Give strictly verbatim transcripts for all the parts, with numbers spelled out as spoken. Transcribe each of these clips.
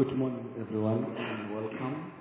Good morning, everyone, and welcome.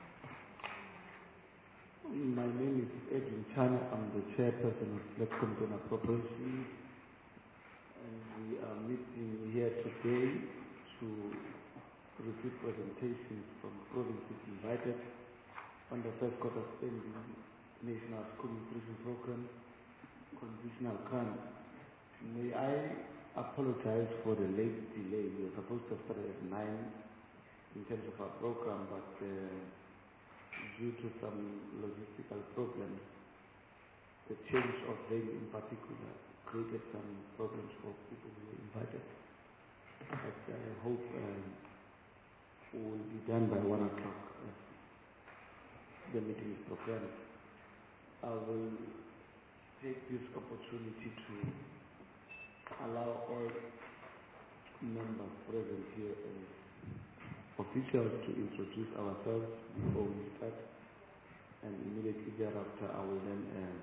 My name is Edwin Chan. I'm the chairperson of Black Committee on Appropriations, and we are meeting here today to receive presentations from provinces invited on the first quarter spending National School Nutrition Program conditional grant. May I apologize for the late delay. We were supposed to start at nine in terms of our program, but uh, due to some logistical problems, the change of venue in particular created some problems for people who were invited. But I hope um, we will be done by one o'clock as the meeting is programmed. I will take this opportunity to allow all members present here as officials to introduce ourselves before we start, and immediately thereafter I will then uh,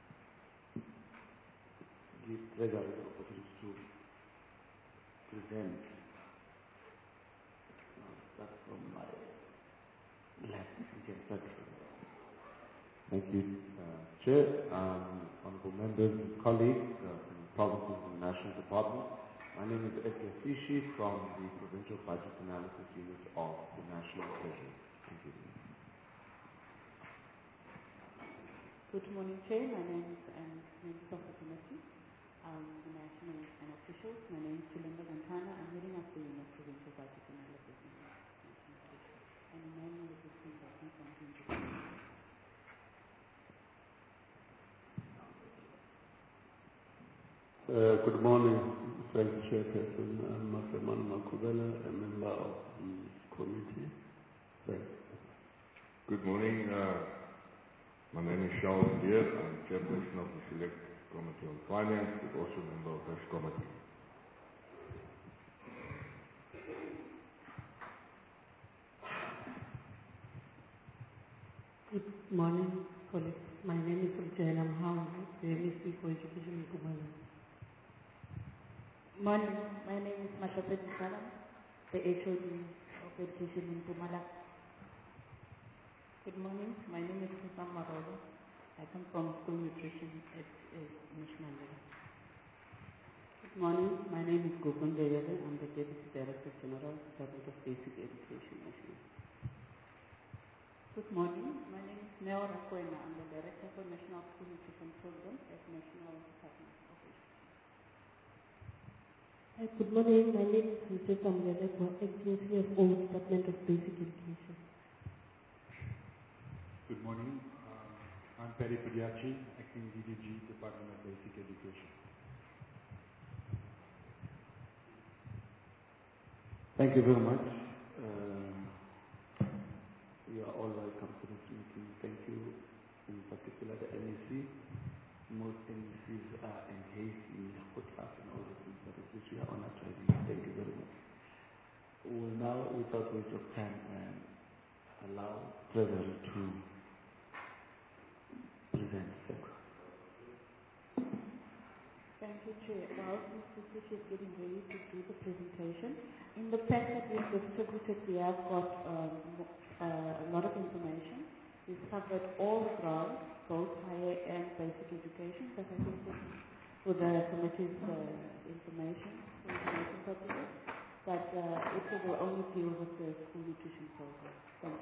give Treasury the opportunity to present. I'll start from my left. You can start from there. Thank you, uh, Chair, um, honourable members and colleagues uh, from the provinces and national department. My name is Edgar Fishi from the Provincial Budget Analysis Unit of the National Treasury. Thank you. Good morning, Chair. My name is um, members of the committee, um, the national and officials. My name is Chilinda Gantana. I'm heading up the unit Provincial Budget Analysis Unit. And my name is Christine Barton from Queensland. Uh, good morning, thank you, Chairperson. I'm Masemana Makubela, a member of the committee. Thanks. Good morning. Uh, my name is Charles Deer. I'm Chairperson of the Select Committee on Finance, but also a member of this committee. Good morning, colleagues. My name is Rujana Mhawu, the M E C for Education in Kumala. Morning. My name is Matapet Salam, the H O D of Education in Pumala. Good morning. My name is Susan Marolo. I come from School Nutrition at uh, National level. Good morning. My name is Gopal Deyale. I'm the Deputy Director General, Department of Basic Education National. Good morning. My name is Neo Rakwena. I'm the Director for National School Nutrition Program at National Department of Education. Hi, good morning. My name is Nseta Mleleko, acting C F O, Department of Basic Education. Good morning. Um, I'm Perry Padiachi, acting D D G, Department of Basic Education. Thank you very much. Uh, you are all welcome to this meeting. Thank you, in particular the N E C. Most N E Cs are engaged in podcasts and all the things, but it's which we are honored to have you. Thank you very much. We will now, without waste of time, um, allow Treasury to present. Thank you. Thank you, Chair. While Mister Fish is getting ready to do the presentation, in the pack that we've distributed, we have got um, uh, a lot of information. We've covered all the grants, both higher and basic education, but I think this is for the committee's uh, information, for information purposes, but uh, it will only deal with the school nutrition program. Thank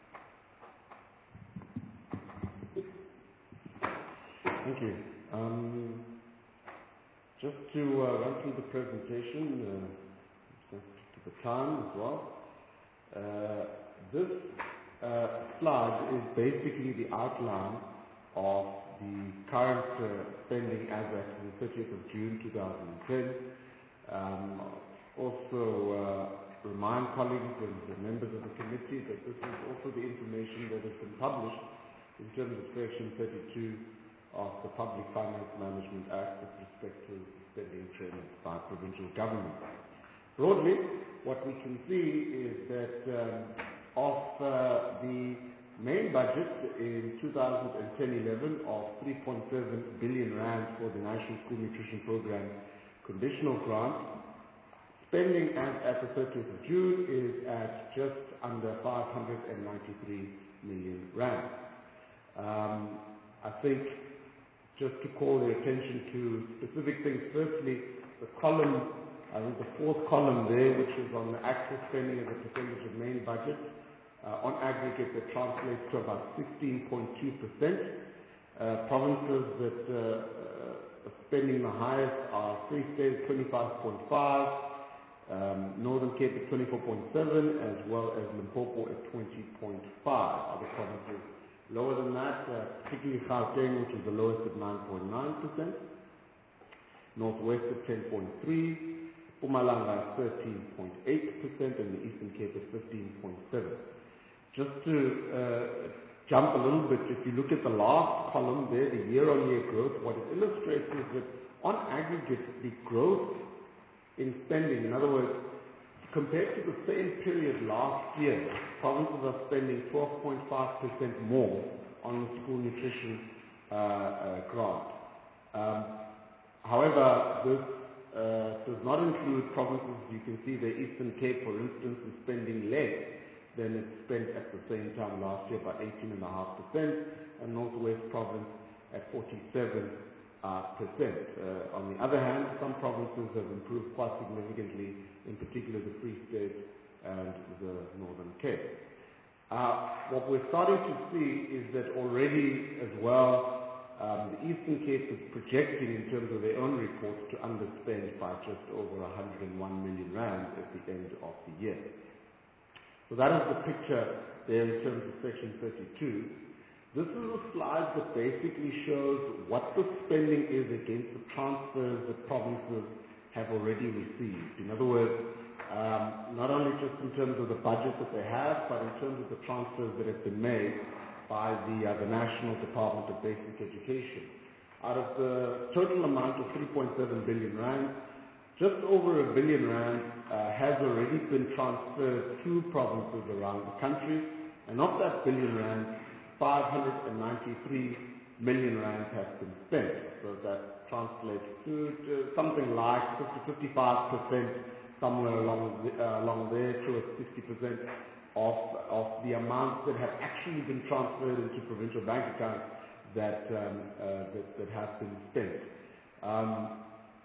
you. Thank you. Um, just to uh, run through the presentation, uh, to the time as well. Uh, this uh, slide is basically the outline of the current uh, spending as at the thirtieth of June two thousand ten. Um, also uh, remind colleagues and the members of the committee that this is also the information that has been published in terms of Section thirty-two of the Public Finance Management Act with respect to spending trends by provincial government. Broadly, what we can see is that um, of uh, the main budget in two thousand ten eleven of three point seven billion rand for the National School Nutrition Program conditional grant, spending as at the thirtieth of June is at just under five hundred ninety-three million rand. Um, I think just to call their attention to specific things, firstly, the column, I think the fourth column there, which is on the actual spending as a percentage of main budget, uh, on aggregate that translates to about sixteen point two percent. Uh, provinces that uh, uh, are spending the highest are Free State twenty-five point five, um, Northern Cape at twenty-four point seven, as well as Limpopo at twenty point five. Other provinces lower than that, uh, particularly Gauteng, which is the lowest at nine point nine percent, Northwest at ten point three, Mpumalanga at thirteen point eight percent, and the Eastern Cape at fifteen point seven. Just to uh, jump a little bit, if you look at the last column there, the year-on-year growth, what it illustrates is that on aggregate, the growth in spending, in other words, compared to the same period last year, provinces are spending twelve point five percent more on the school nutrition uh, uh, grant. Um, however, this uh, does not include provinces. You can see the Eastern Cape, for instance, is spending less than it spent at the same time last year, by eighteen point five percent, and Northwest Province at forty-seven percent. Uh, on the other hand, some provinces have improved quite significantly, in particular the Free State and the Northern Cape. Uh, what we're starting to see is that already as well, um, the Eastern Cape is projecting in terms of their own reports to underspend by just over one hundred one million rand at the end of the year. So that is the picture there in terms of section thirty-two. This is a slide that basically shows what the spending is against the transfers that provinces have already received. In other words, um, not only just in terms of the budget that they have, but in terms of the transfers that have been made by the, uh, the National Department of Basic Education. Out of the total amount of three point seven billion rand, just over a billion rand uh, has already been transferred to provinces around the country, and of that billion rand, five hundred ninety-three million rand has been spent. So that translates to, to something like fifty to fifty-five percent, somewhere along the, uh, along there, to sixty percent of of the amounts that have actually been transferred into provincial bank accounts that um, uh, that, that have been spent. Um,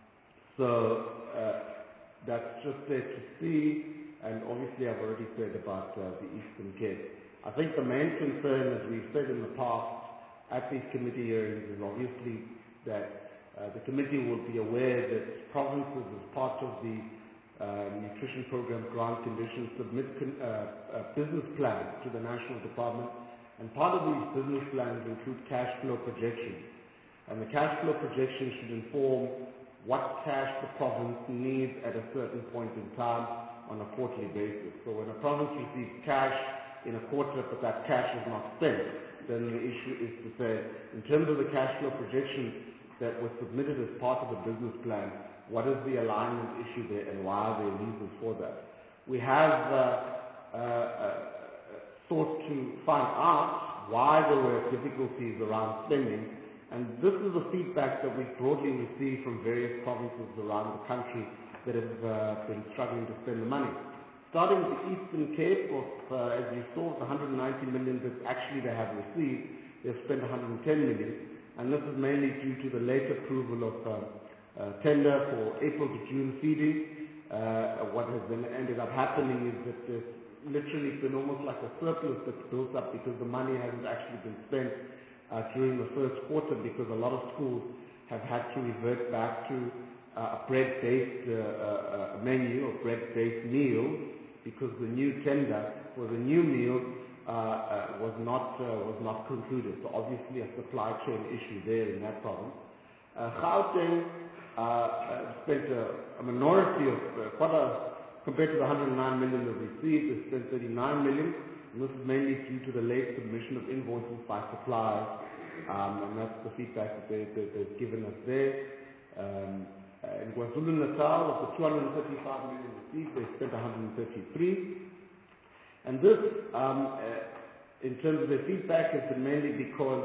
so uh, that's just there to see, and obviously I've already said about uh, the Eastern Cape. I think the main concern, as we've said in the past at these committee hearings, is obviously that uh, the committee will be aware that provinces, as part of the uh, nutrition program grant conditions, submit con uh, uh, business plans to the National Department, and part of these business plans include cash flow projections. And the cash flow projections should inform what cash the province needs at a certain point in time on a quarterly basis. So when a province receives cash in a quarter, but that cash is not spent, then the issue is to say, in terms of the cash flow projections that were submitted as part of the business plan, what is the alignment issue there, and why are there reasons for that? We have uh, uh, uh, sought to find out why there were difficulties around spending, and this is the feedback that we've broadly received from various provinces around the country that have uh, been struggling to spend the money. Starting with the Eastern Cape, of, uh, as you saw, the one hundred ninety million that actually they have received, they've spent one hundred ten million, and this is mainly due to the late approval of uh, uh, tender for April to June feeding. Uh, what has then ended up happening is that there's literally been almost like a surplus that's built up because the money hasn't actually been spent uh, during the first quarter, because a lot of schools have had to revert back to uh, a bread-based uh, uh, menu or bread-based meal, because the new tender for the new meal uh, uh, was not uh, was not concluded. So obviously a supply chain issue there in that province. Uh, Gauteng uh, uh, spent a, a minority of uh, quite a, compared to the one hundred nine million they received, they spent thirty-nine million, and this is mainly due to the late submission of invoices by suppliers, um, and that's the feedback that they, they, they've given us there. Um, Uh, in KwaZulu-Natal, of the two hundred thirty-five million received, they spent one hundred thirty-three. And this, um, uh, in terms of their feedback, has been mainly because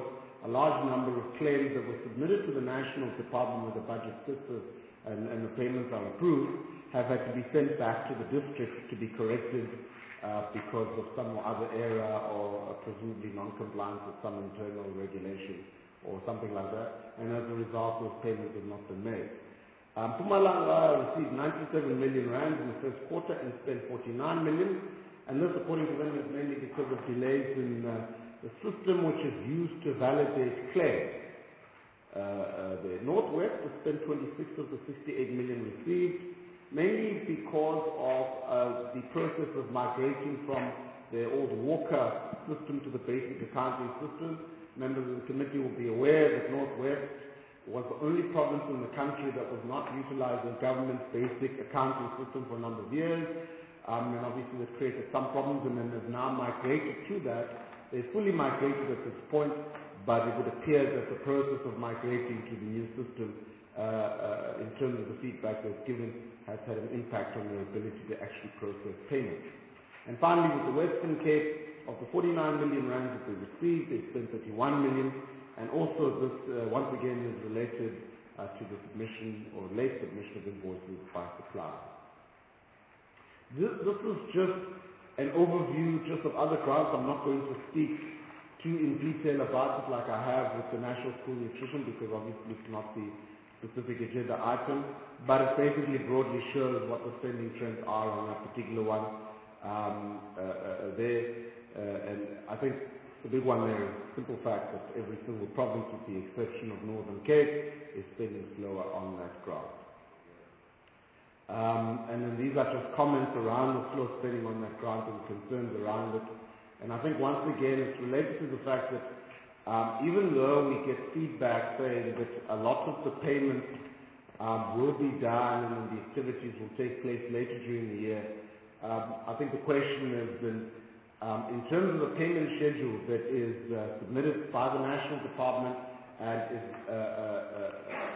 a large number of claims that were submitted to the National Department where the budget sits and, and the payments are approved have had to be sent back to the districts to be corrected uh, because of some other error or uh, presumably non-compliance with some internal regulation or something like that, and as a result those payments have not been made. Um, Mpumalanga received ninety-seven million rand in the first quarter and spent forty-nine million, and this, according to them, is mainly because of delays in uh, the system which is used to validate claims. Uh, uh, the Northwest has spent twenty-six of the sixty-eight million received, mainly because of uh, the process of migrating from the old Walker system to the basic accounting system. Members of the committee will be aware that Northwest was the only province in the country that was not utilizing government's basic accounting system for a number of years. Um, and obviously that created some problems, and then they've now migrated to that. They're fully migrated at this point, but it would appear that the process of migrating to the new system, uh, uh, in terms of the feedback they've given, has had an impact on their ability to actually process payments. And finally, with the Western Cape, of the forty-nine million rand that they received, they spent thirty-one million, and also this, uh, once again, is related uh, to the submission or late submission of invoices by suppliers. This, this is just an overview just of other grants. I'm not going to speak too in detail about it like I have with the National School Nutrition, because obviously it's not the specific agenda item, but it basically broadly shows what the spending trends are on that particular one um, uh, uh, there. Uh, and I think the big one there is the simple fact that every single province, with the exception of Northern Cape, is spending slower on that grant. Um, and then these are just comments around the slow spending on that grant and concerns around it. And I think once again it's related to the fact that um, even though we get feedback saying that a lot of the payments um, will be done and the activities will take place later during the year, um, I think the question has been, Um, in terms of the payment schedule that is uh, submitted by the National Department and is uh, uh, uh,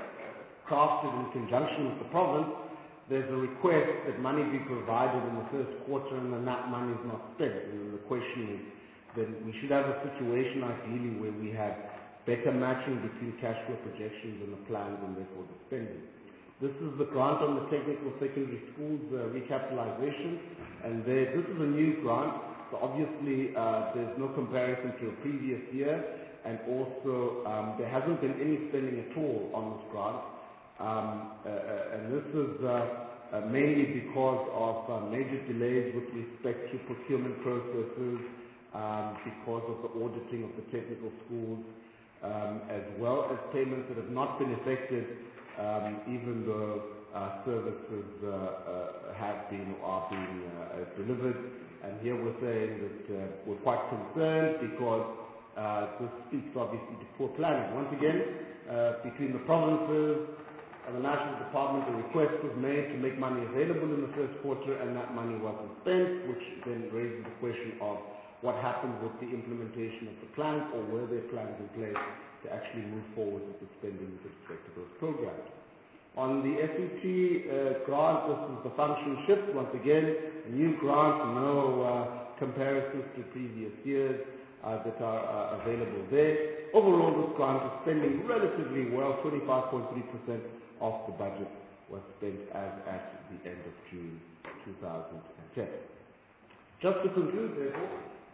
crafted in conjunction with the province, there's a request that money be provided in the first quarter and then that money is not spent. And the question is that we should have a situation ideally where we have better matching between cash flow projections and the plans and therefore the spending. This is the grant on the technical secondary schools uh, recapitalization, and there, this is a new grant. So obviously, uh, there's no comparison to a previous year, and also um, there hasn't been any spending at all on this grant. Um, uh, uh, and this is uh, uh, mainly because of uh, major delays with respect to procurement processes, um, because of the auditing of the technical schools, um, as well as payments that have not been effected, um, even though uh, services uh, uh, have been or are being uh, delivered. And here we're saying that uh, we're quite concerned because uh, this speaks obviously to poor planning. Once again, uh, between the provinces and the National Department, a request was made to make money available in the first quarter, and that money wasn't spent, which then raises the question of what happens with the implementation of the plans, or were there plans in place to actually move forward with the spending with respect to those programs. On the S E T uh, grant, this is the function shift. Once again, a new grant, no uh, comparisons to previous years uh, that are uh, available there. Overall, this grant is spending relatively well. twenty-five point three percent of the budget was spent as at the end of June two thousand ten. Just to conclude, therefore,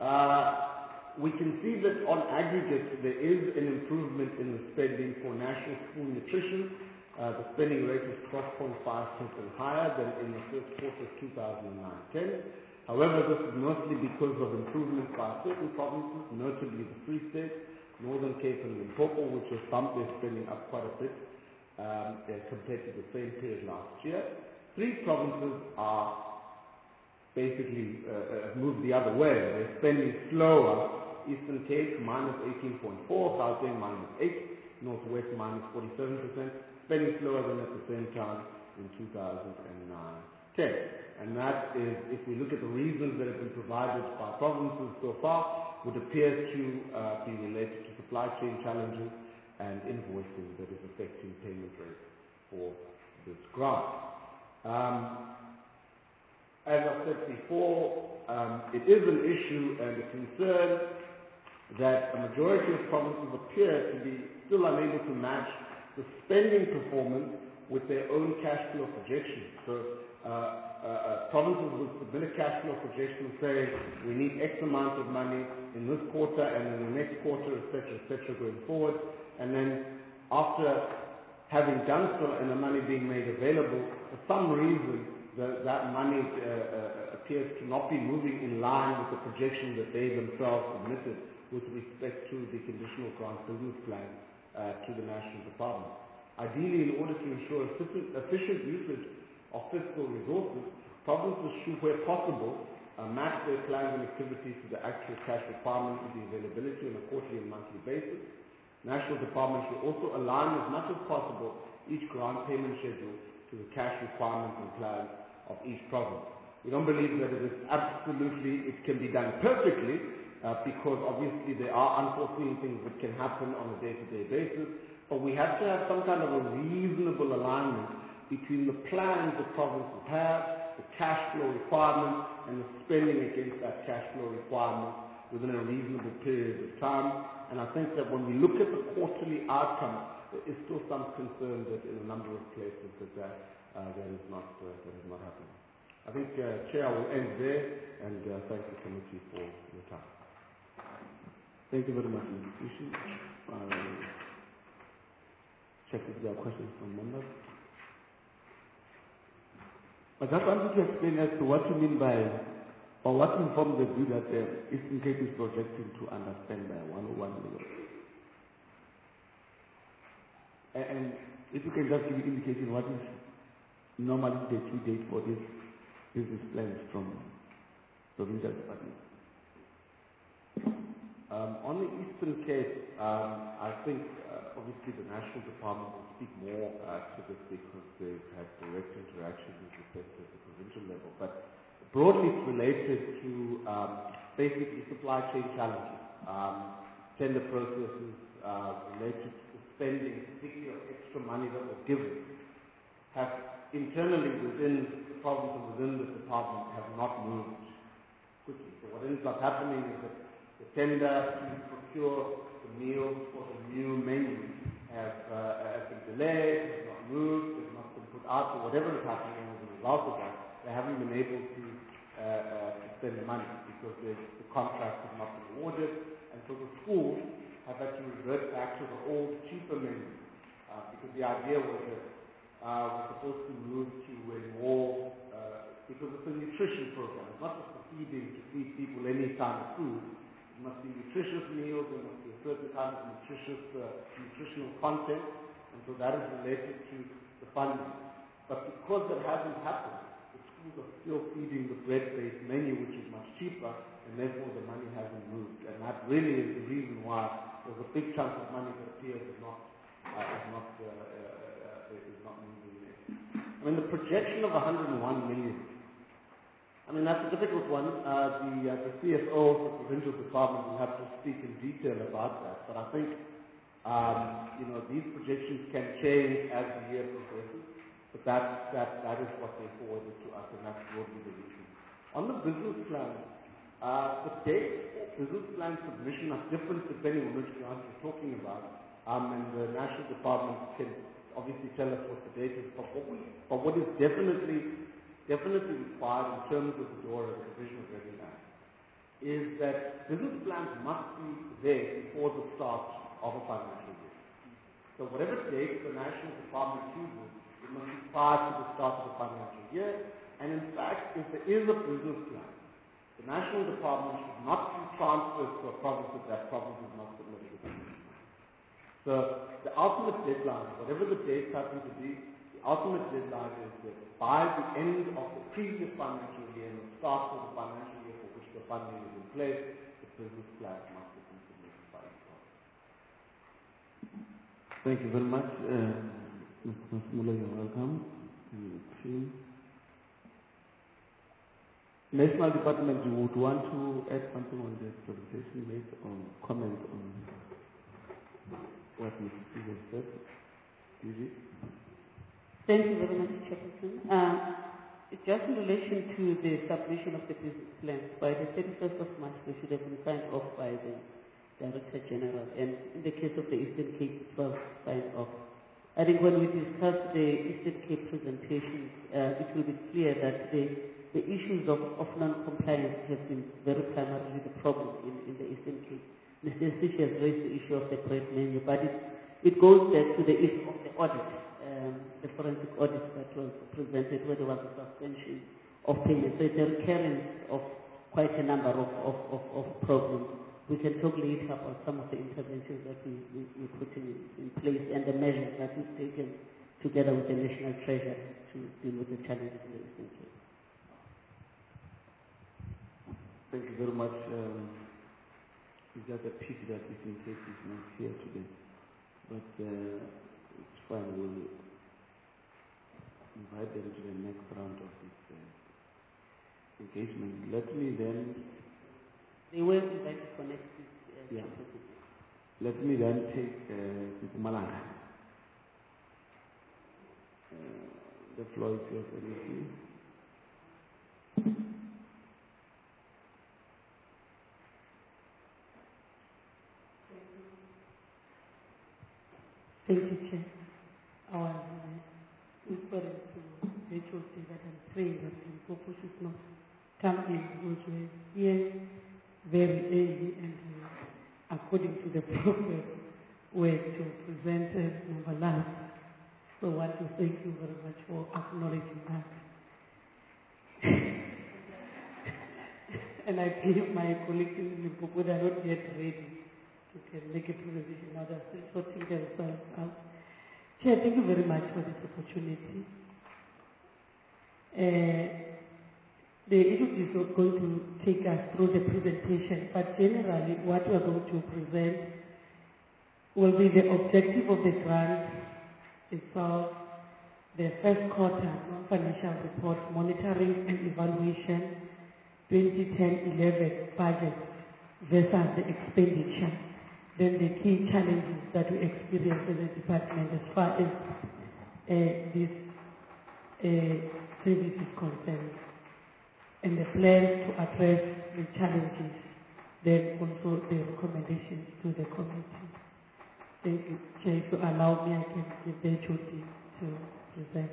uh, we can see that on aggregate there is an improvement in the spending for National School Nutrition. Uh, the spending rate is twelve point five percent higher than in the first quarter of two thousand nine ten. However, this is mostly because of improvements by certain provinces, notably the Free State, Northern Cape and Limpopo, which has bumped their spending up quite a bit um, compared to the same period last year. Three provinces are basically uh, uh, moved the other way. They're spending slower. Eastern Cape minus eighteen point four, Gauteng minus eight, Northwest minus forty-seven percent. Spending slower than at the same time in two thousand nine ten. And that is, if we look at the reasons that have been provided by provinces so far, would appear to uh, be related to supply chain challenges and invoicing that is affecting payment rates for this grant. Um, as I said before, um, it is an issue and a concern that a majority of provinces appear to be still unable to match the spending performance with their own cash flow projections. So uh, uh, uh, provinces will submit a cash flow projection saying we need X amount of money in this quarter and in the next quarter, et cetera, et cetera, going forward. And then after having done so and the money being made available, for some reason the, that money uh, uh, appears to not be moving in line with the projection that they themselves submitted with respect to the conditional grant business plan uh, to the National Department. Ideally, in order to ensure efficient, efficient usage of fiscal resources, provinces should, where possible, uh, match their plans and activities to the actual cash requirement with the availability on a quarterly and monthly basis. National Department should also align as much as possible each grant payment schedule to the cash requirements and plans of each province. We don't believe that it is absolutely, it can be done perfectly, uh, because obviously there are unforeseen things that can happen on a day-to-day basis, but we have to have some kind of a reasonable alignment between the plans the provinces have, the cash flow requirements, and the spending against that cash flow requirement within a reasonable period of time. And I think that when we look at the quarterly outcome, there is still some concern that in a number of places that that, uh, that is not uh, that is not happening. I think, uh, Chair, I will end there, and uh, thank the committee for your time. Thank you very much, Mister Kishi. Uh, check if there are questions from members. I just want you to explain as to what you mean by, or what informs the view that the Eastern Cape is projecting to underspend by one hundred one million. And, and if you can just give an indication what is normally the due date for this business plans from provincial department. Um, on the Eastern Cape, um, I think uh, obviously the National Department will speak more uh, to this because they've had direct interactions with the sector at the provincial level. But broadly, it's related to um, basically supply chain challenges, um, tender processes uh, related to the spending, particularly of extra money that was given, have internally within the province and within the department have not moved quickly. So what ends up happening is that the tender to procure the meals for the new menu have, uh, have been delayed, has not moved, has not been put out, or whatever is happening as a result of that. They haven't been able to, uh, uh, to spend the money because the, the contracts have not been awarded, and so the schools have had to revert back to the old, cheaper menu uh, because the idea was that uh, we're supposed to move to a more, uh, because it's a nutrition program. It's not just for feeding to feed people any kind of food. It must be nutritious meals, there must be a certain kind of nutritious, uh, nutritional content, and so that is related to the funding. But because that hasn't happened, the schools are still feeding the bread-based menu, which is much cheaper, and therefore the money hasn't moved. And that really is the reason why there's a big chunk of money that appears is not, uh, is not, uh, uh, uh, is not moving there. I mean, the projection of one hundred one million. I mean, that's a difficult one. Uh, the, uh, the C F O of the provincial department will have to speak in detail about that. But I think, um, you know, these projections can change as the year progresses. But that, that, that is what they forwarded to us, and that's broadly the reason. On the business plan, uh, the dates for business plan submission are different depending on which grant you're talking about. Um, and the National Department can obviously tell us what the date is. But what, we, but what is definitely definitely required in terms of the DORA, the Provision of Revenue Act, is that business plans must be there before the start of a financial year. So whatever date the National Department chooses, it must be prior to the start of the financial year. And in fact, if there is a business plan, the National Department should not be transferred to a province if that province is not submitted a business plan. So the ultimate deadline, whatever the dates happen to be, the ultimate deadline is that by the end of the previous financial year and the start of the financial year for which the funding is in place, the business plan must be submitted by the province. Thank you very much. Uh, Mister Masmula, you're welcome. National Department, you would want to add something on the presentation made or comment on what Mister Stevens said? D G? Thank you very much, Chairperson. Uh, just in relation to the submission of the business plans, by the thirty-first of March, they should have been signed off by the Director General, and in the case of the Eastern Cape, it was signed off. I think when we discuss the Eastern Cape presentations, uh, it will be clear that the, the issues of, of non-compliance have been very primarily the problem in, in the Eastern Cape. Mister Sishi has raised the issue of the trade menu, but it, it goes back to the issue of the audit, um, the forensic audit that was presented where there was a suspension of payments. So it's a recurrence of quite a number of, of, of, of problems. We can talk later about some of the interventions that we, we, we're putting in, in place and the measures that we've taken together with the National Treasury to deal with the challenges in the Eastern Cape. Thank you very much. Um, it's just a pity that Eastern Cape is not here today, but uh, it's fine. We'll invite them to the next round of this uh, engagement. Let me then They were invited for next week. Uh, yeah. Let me then take uh, Mpumalanga. Uh, the floor is yours, N E C. Thank you, Chair. I was uh, referring to the H O C that I'm praying that Limpopo should not come in because we're here very early and uh, according to the process were to present uh, number last. So I want to thank you very much for acknowledging that. And I believe my colleagues in Limpopo are not yet ready to can make a presentation. Now they're still sorting themselves out. Chair, thank you very much for this opportunity. Uh, The issue is not going to take us through the presentation, but generally what we are going to present will be the objective of the grant itself, the first quarter non-financial report, monitoring and evaluation, twenty ten eleven budget versus the expenditure, then the key challenges that we experience in the department as far as uh, this uh, service is concerned, and the plans to address the challenges, then also the recommendations to the committee. Thank you, Chair. If you allow me, I can give the H O D to present.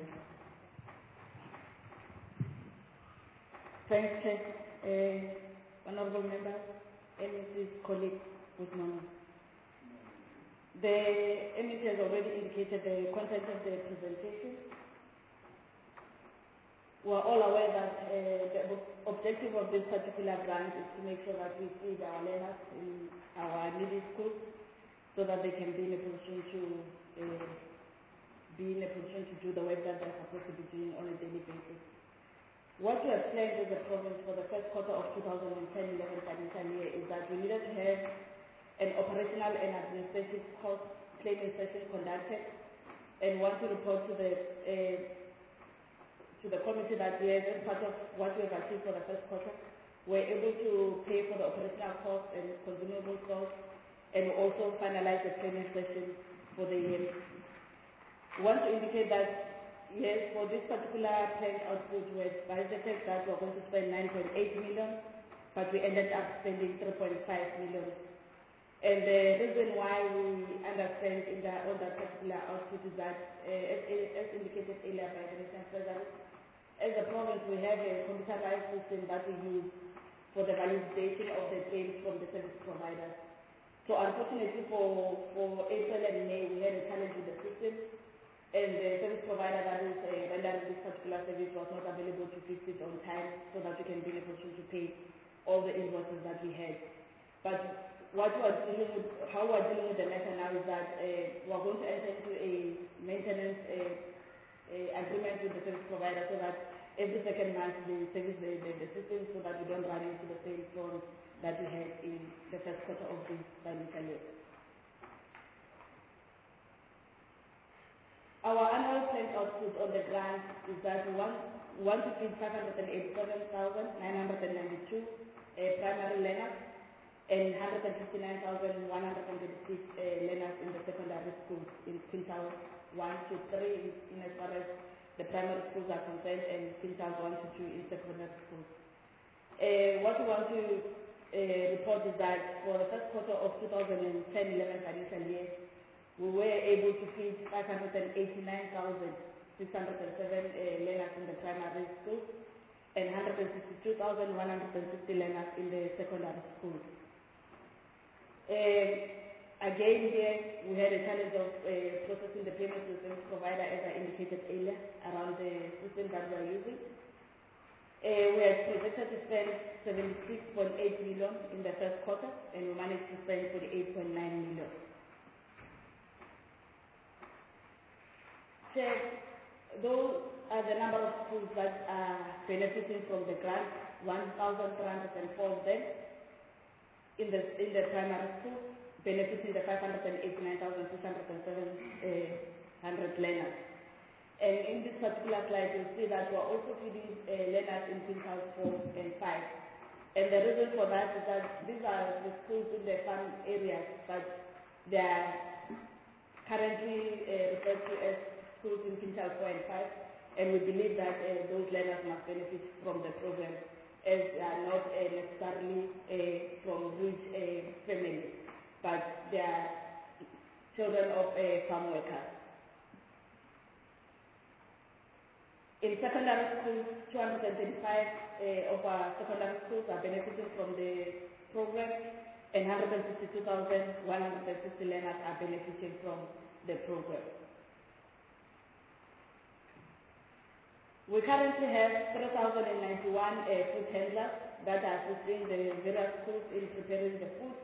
Thanks, Chair. Uh, honorable members, M E C's colleagues, good morning. The M E C has already indicated the content of the presentation. We are all aware that uh, the objective of this particular grant is to make sure that we feed our learners in our needy schools so that they can be in a position to uh, be in a position to do the work that they're supposed to be doing on a daily basis. What we have planned as a province for the first quarter of two thousand ten eleven financial year is that we needed to have an operational and administrative cost claiming session conducted and want to report to the uh, to the committee that yes, as part of what we have achieved for the first quarter, we're able to pay for the operational costs and consumable costs and also finalize the training session for the year. We want to indicate that yes, for this particular planned output, we had budgeted that we're going to spend nine point eight million, but we ended up spending three point five million. And the reason why we understand in that, on that particular output is that, uh, as, as indicated earlier by the National Treasury, as a province, we have a computerized system that we use for the validation of the claims from the service providers. So unfortunately for, for April and May, we had a challenge with the system, and the service provider that is uh, rendering this particular service was not available to fix it on time so that we can be in a position to pay all the invoices that we had. But what we are dealing with, how we are dealing with the matter now is that uh, we are going to enter into a maintenance uh, uh, agreement with the service provider so that every second month we service the, the, the system so that we don't run into the same problem that we had in the first quarter of this financial year. Our annual planned output on the grant is that we want, we want to feed five hundred eighty-seven thousand nine hundred ninety-two uh, primary learners and one hundred fifty-nine thousand one hundred twenty-six uh, learners in the secondary schools in quintile one to three in, in as far as the primary schools are concerned and quintile one to two in secondary schools. Uh, what we want to uh, report is that for the first quarter of two thousand ten eleven financial year, we were able to feed five hundred eighty-nine thousand six hundred seven uh, learners in the primary school and one hundred sixty-two thousand one hundred sixty learners in the secondary school. Uh, again here, we had a challenge of uh, processing the payment to the service provider, as I indicated earlier, around the system that we are using. Uh, we had projected to spend seventy-six point eight million in the first quarter, and we managed to spend forty-eight point nine million. So, those are the number of schools that are benefiting from the grant, one thousand three hundred four of them in the, in the primary school, benefiting the five hundred eighty-nine thousand six hundred seven uh, learners. And in this particular slide, you'll see that we're also feeding uh, learners in quintiles four and five. And the reason for that is that these are the schools in the farm areas, but they are currently uh, referred to as schools in quintiles four and five. And we believe that uh, those learners must benefit from the program, as they are not uh, necessarily uh, from rich uh, families, but they are children of uh, farm workers. In secondary schools, two hundred thirty-five uh, of our secondary schools are benefiting from the program, and one hundred sixty-two thousand one hundred sixty learners are benefiting from the program. We currently have three thousand ninety-one uh, food handlers that are assisting the various schools in preparing the food.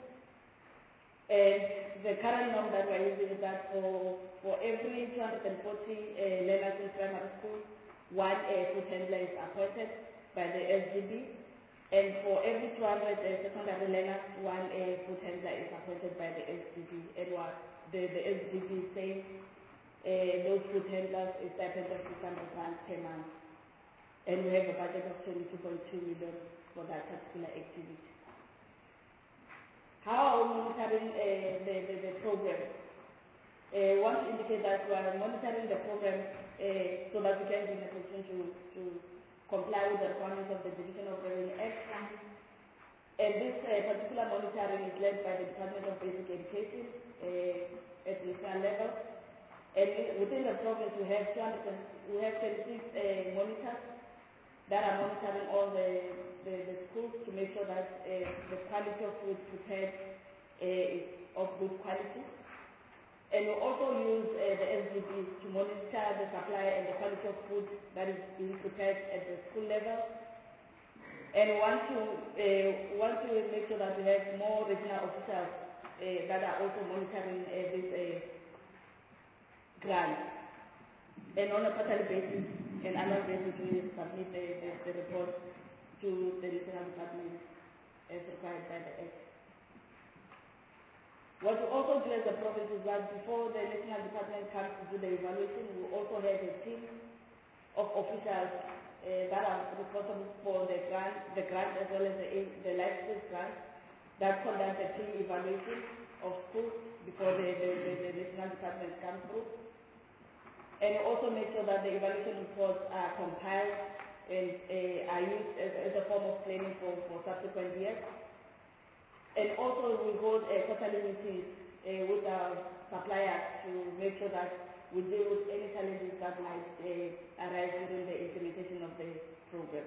And the current norm that we are using is that for, for every two hundred forty uh, learners in primary school, one uh, food handler is appointed by the S D B, and for every two hundred uh, secondary learners, one uh, food handler is appointed by the S D B. And what the, the S D B says, uh, those food handlers is stipend of six hundred rand per month, and we have a budget of twenty-two point two million for that particular activity. How are we monitoring uh, the, the, the program? I uh, want to indicate that we are monitoring the program uh, so that we can be in a position to, to comply with the requirements of the Division of Revenue Act. And this uh, particular monitoring is led by the Department of Basic Education uh, at the national level. And within the province, we have two hundred, we have twenty-six uh, monitors that are monitoring all the, the, the schools to make sure that uh, the quality of food prepared uh, is of good quality. And we also use uh, the S D B to monitor the supply and the quality of food that is being prepared at the school level. And we want to, uh, want to make sure that we have more regional officials uh, that are also monitoring uh, this uh, grant. And on a quarterly basis and annual basis, we submit the, the, the report to the regional department as required by the Act. What we also do as a province is that before the national department comes to do the evaluation, we also have a team of officials uh, that are responsible for the grant, the grant as well as the, the life skills grant, that conduct a team evaluation of schools before the, the, the, the national department comes through. And we also make sure that the evaluation reports are compiled and uh, are used as, as a form of planning for, for subsequent years. And also we hold a quarterly meeting uh, with our suppliers to make sure that we deal with any challenges that might uh, arise during the implementation of the program.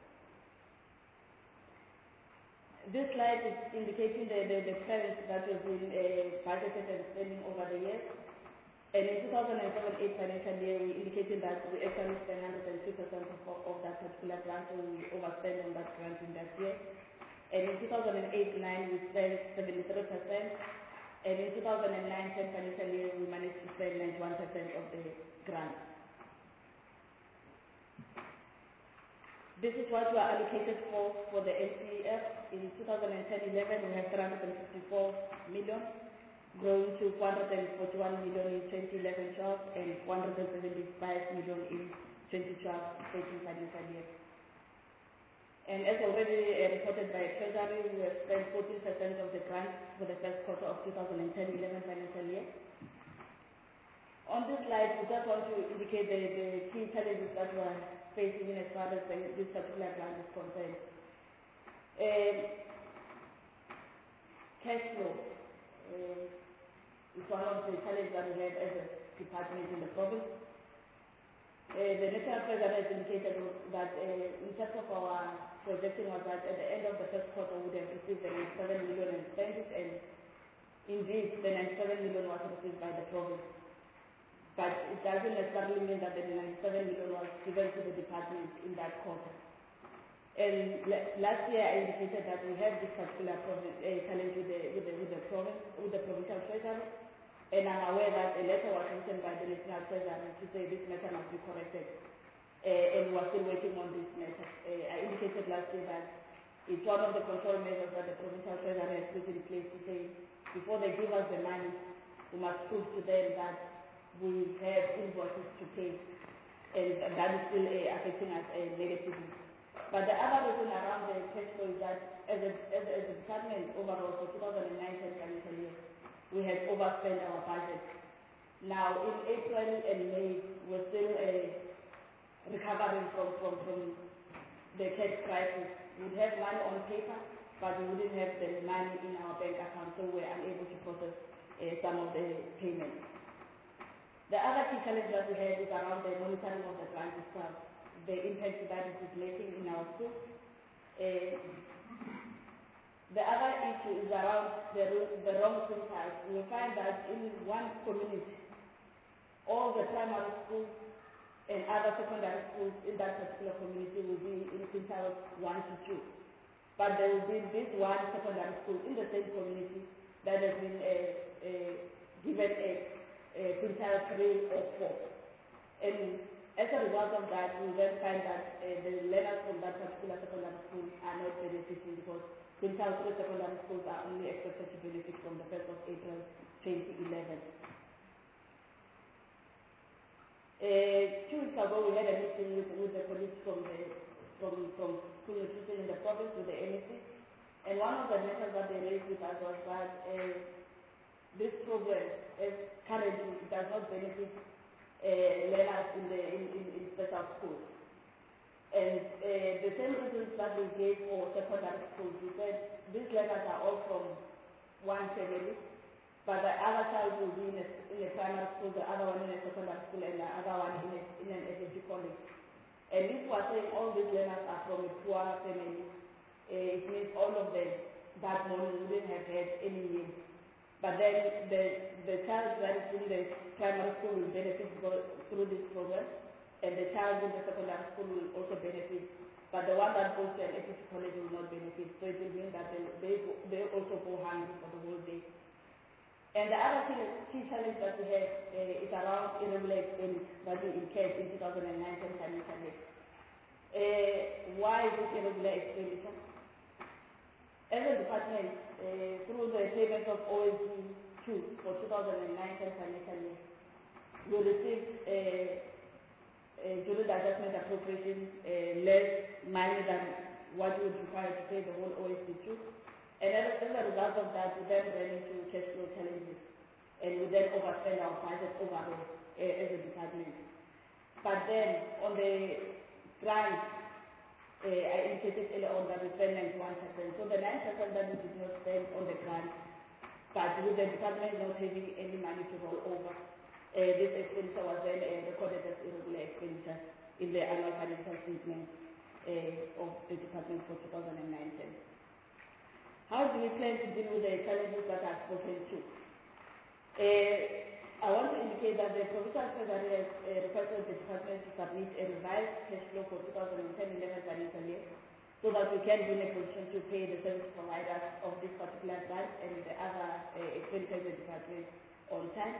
This slide is indicating the, the, the trends that have been uh, budgeted and spending over the years. And in two thousand seven eight financial year, we indicated that we actually spent one hundred two percent of, of that particular grant, so we overspent on that grant in that year. And in two thousand eight nine, we spent seventy-three percent. And in two thousand nine ten financial year, we managed to spend ninety-one percent of the grant. This is what we are allocated for for the N C E F. In two thousand ten eleven, we have three hundred fifty-four million, growing to four hundred forty-one million in twenty eleven twelve and one hundred seventy-five million in twenty twelve thirteen financial year. And as already uh, reported by Treasury, we have spent fourteen percent of the grant for the first quarter of two thousand ten eleven financial year. On this slide, we just want to indicate the, the key challenges that we are facing in as far as the, this particular grant is concerned. Um, cash flow uh, is one of the challenges that we have as a department in the province. Uh, the National Treasury has indicated that uh, in terms of our projection was that at the end of the first quarter we would have received the ninety-seven million and spent it, and indeed the ninety-seven million was received by the province. But it doesn't necessarily mean that the ninety-seven million was given to the department in that quarter. And last year I indicated that we have this particular province, uh, challenge with the, with, the, with the province, with the provincial treasury, and I'm aware that a letter was written by the National Treasury to say this matter must be corrected, uh, and we're still working on this matter. Uh, I indicated last year that it's one of the control measures that the provincial treasury has put in place to say before they give us the money, we must prove to them that we have invoices to pay, and that is still uh, affecting us uh, negatively. But the other reason around the cash flow is that as a, as a, as a department overall for two thousand nineteen financial year, we had overspent our budget. Now in April and May, we're still uh, recovering from, from, from the cash crisis. We'd have money on paper, but we wouldn't have the money in our bank account, so we're unable to process uh, some of the payments. The other key challenge that we have is around the monitoring of the grant itself, the impact that it is making in our schools. Uh, the other issue is around the, the wrong quintiles. We find that in one community, all the primary schools and other secondary schools in that particular community will be in quintiles one to two. But there will be this one secondary school in the same community that has been uh, uh, given a, a quintile three or four. And as a result of that, we then find that uh, the learners from that particular secondary school are not benefiting because quintile three secondary schools are only expected to benefit from the first of April twenty eleven. Uh, two weeks ago, we had a meeting with, with the colleagues from the from from school nutrition in the province with the M S C, and one of the matters that they raised with us was that uh, this program, as currently, does not benefit Uh, learners in the in, in, in special schools. And uh, the same reasons that we gave for secondary schools, we said these learners are all from one family, but the other child will be in a, in a primary school, the other one in a secondary school, and the other one in, a, in an S H G college. And if we are saying all these learners are from a poor family, uh, it means all of them that morning wouldn't have had any means. But then the, the child that is in the primary school will benefit through this program, and the child in the secondary school will also benefit. But the one that goes to an S H G college will not benefit. So it will mean that they, they, they also go hungry for the whole day. And the other thing, key challenge that we have uh, is around irregular expenditure that we incurred in two thousand nineteen financial year. Uh, why is this irregular expenditure? As a department, uh, through the payment of O S D two for two thousand nineteen financial year, we received a, a during the adjustment appropriation uh, less money than what we would require to pay the whole O S D two. And as, as a result of that, we then ran into cash flow challenges, and we then overspend our budget overall uh, as a department. But then on the grant, Uh, I indicated earlier on that we spent ninety-one percent. So the nine percent that we did not spend on the grant, but with the department not having any money to roll over, uh, this expenditure was then uh, recorded as irregular expenditure in the annual financial statement uh, of the department for two thousand nineteen. How do we plan to deal with the challenges that I've spoken to? Uh, I want to indicate that the Provincial Treasury has uh, requested the department to submit a revised cash flow for two thousand ten eleven financial year so that we can be in a position to pay the service providers of this particular grant and the other uh, expenditures in the department on time.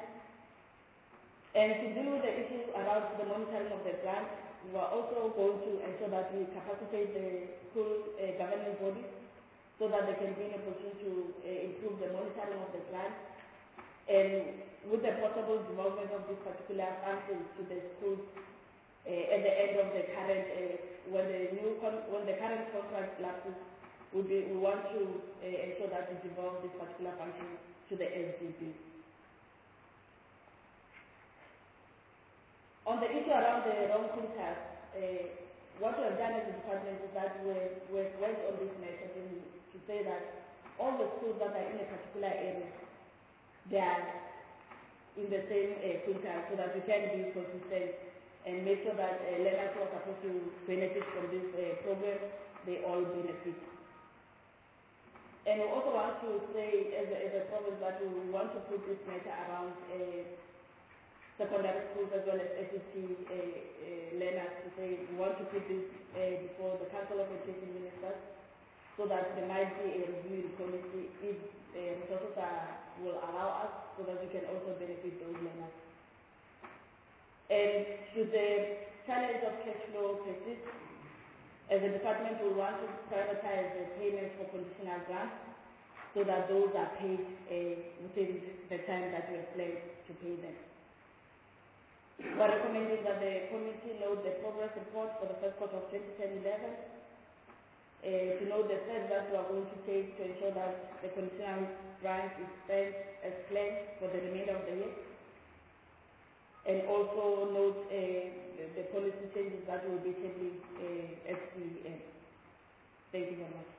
And to deal with the issue around the monitoring of the grant, we are also going to ensure that we capacitate the school uh, governing bodies so that they can be in a position to uh, improve the monitoring of the grant. And with the possible development of this particular function to the schools uh, at the end of the current, uh, when the new con when the current contract lapses, we, be, we want to uh, ensure that we develop this particular function to the S D B. On the issue around the wrong quintiles, uh, what we have done as a department is that we we've worked on this matter to say that all the schools that are in a particular area, they are in the same uh, quintile, so that we can be consistent and make sure that uh, learners who are supposed to benefit from this uh, program, they all benefit. And we also want to say, as a, as a province, that we want to put this matter around uh, secondary schools as well as S S T uh, uh, learners, to say we want to put this uh, before the Council of Education Ministers, so that there might be a review policy if uh, resources are, will allow us, so that we can also benefit those learners. And should the challenge of cash flow persist, as a department, we want to prioritize the payments for conditional grants, so that those are paid uh, within the time that we have planned to pay them. We are recommending that the committee note the progress report for the first quarter of twenty ten eleven, uh, to note the steps that we are going to take to ensure that the conditional grant is spent as planned for the remainder of the year, and also note uh, the, the policy changes that will be tabling uh, at the end. Thank you very much.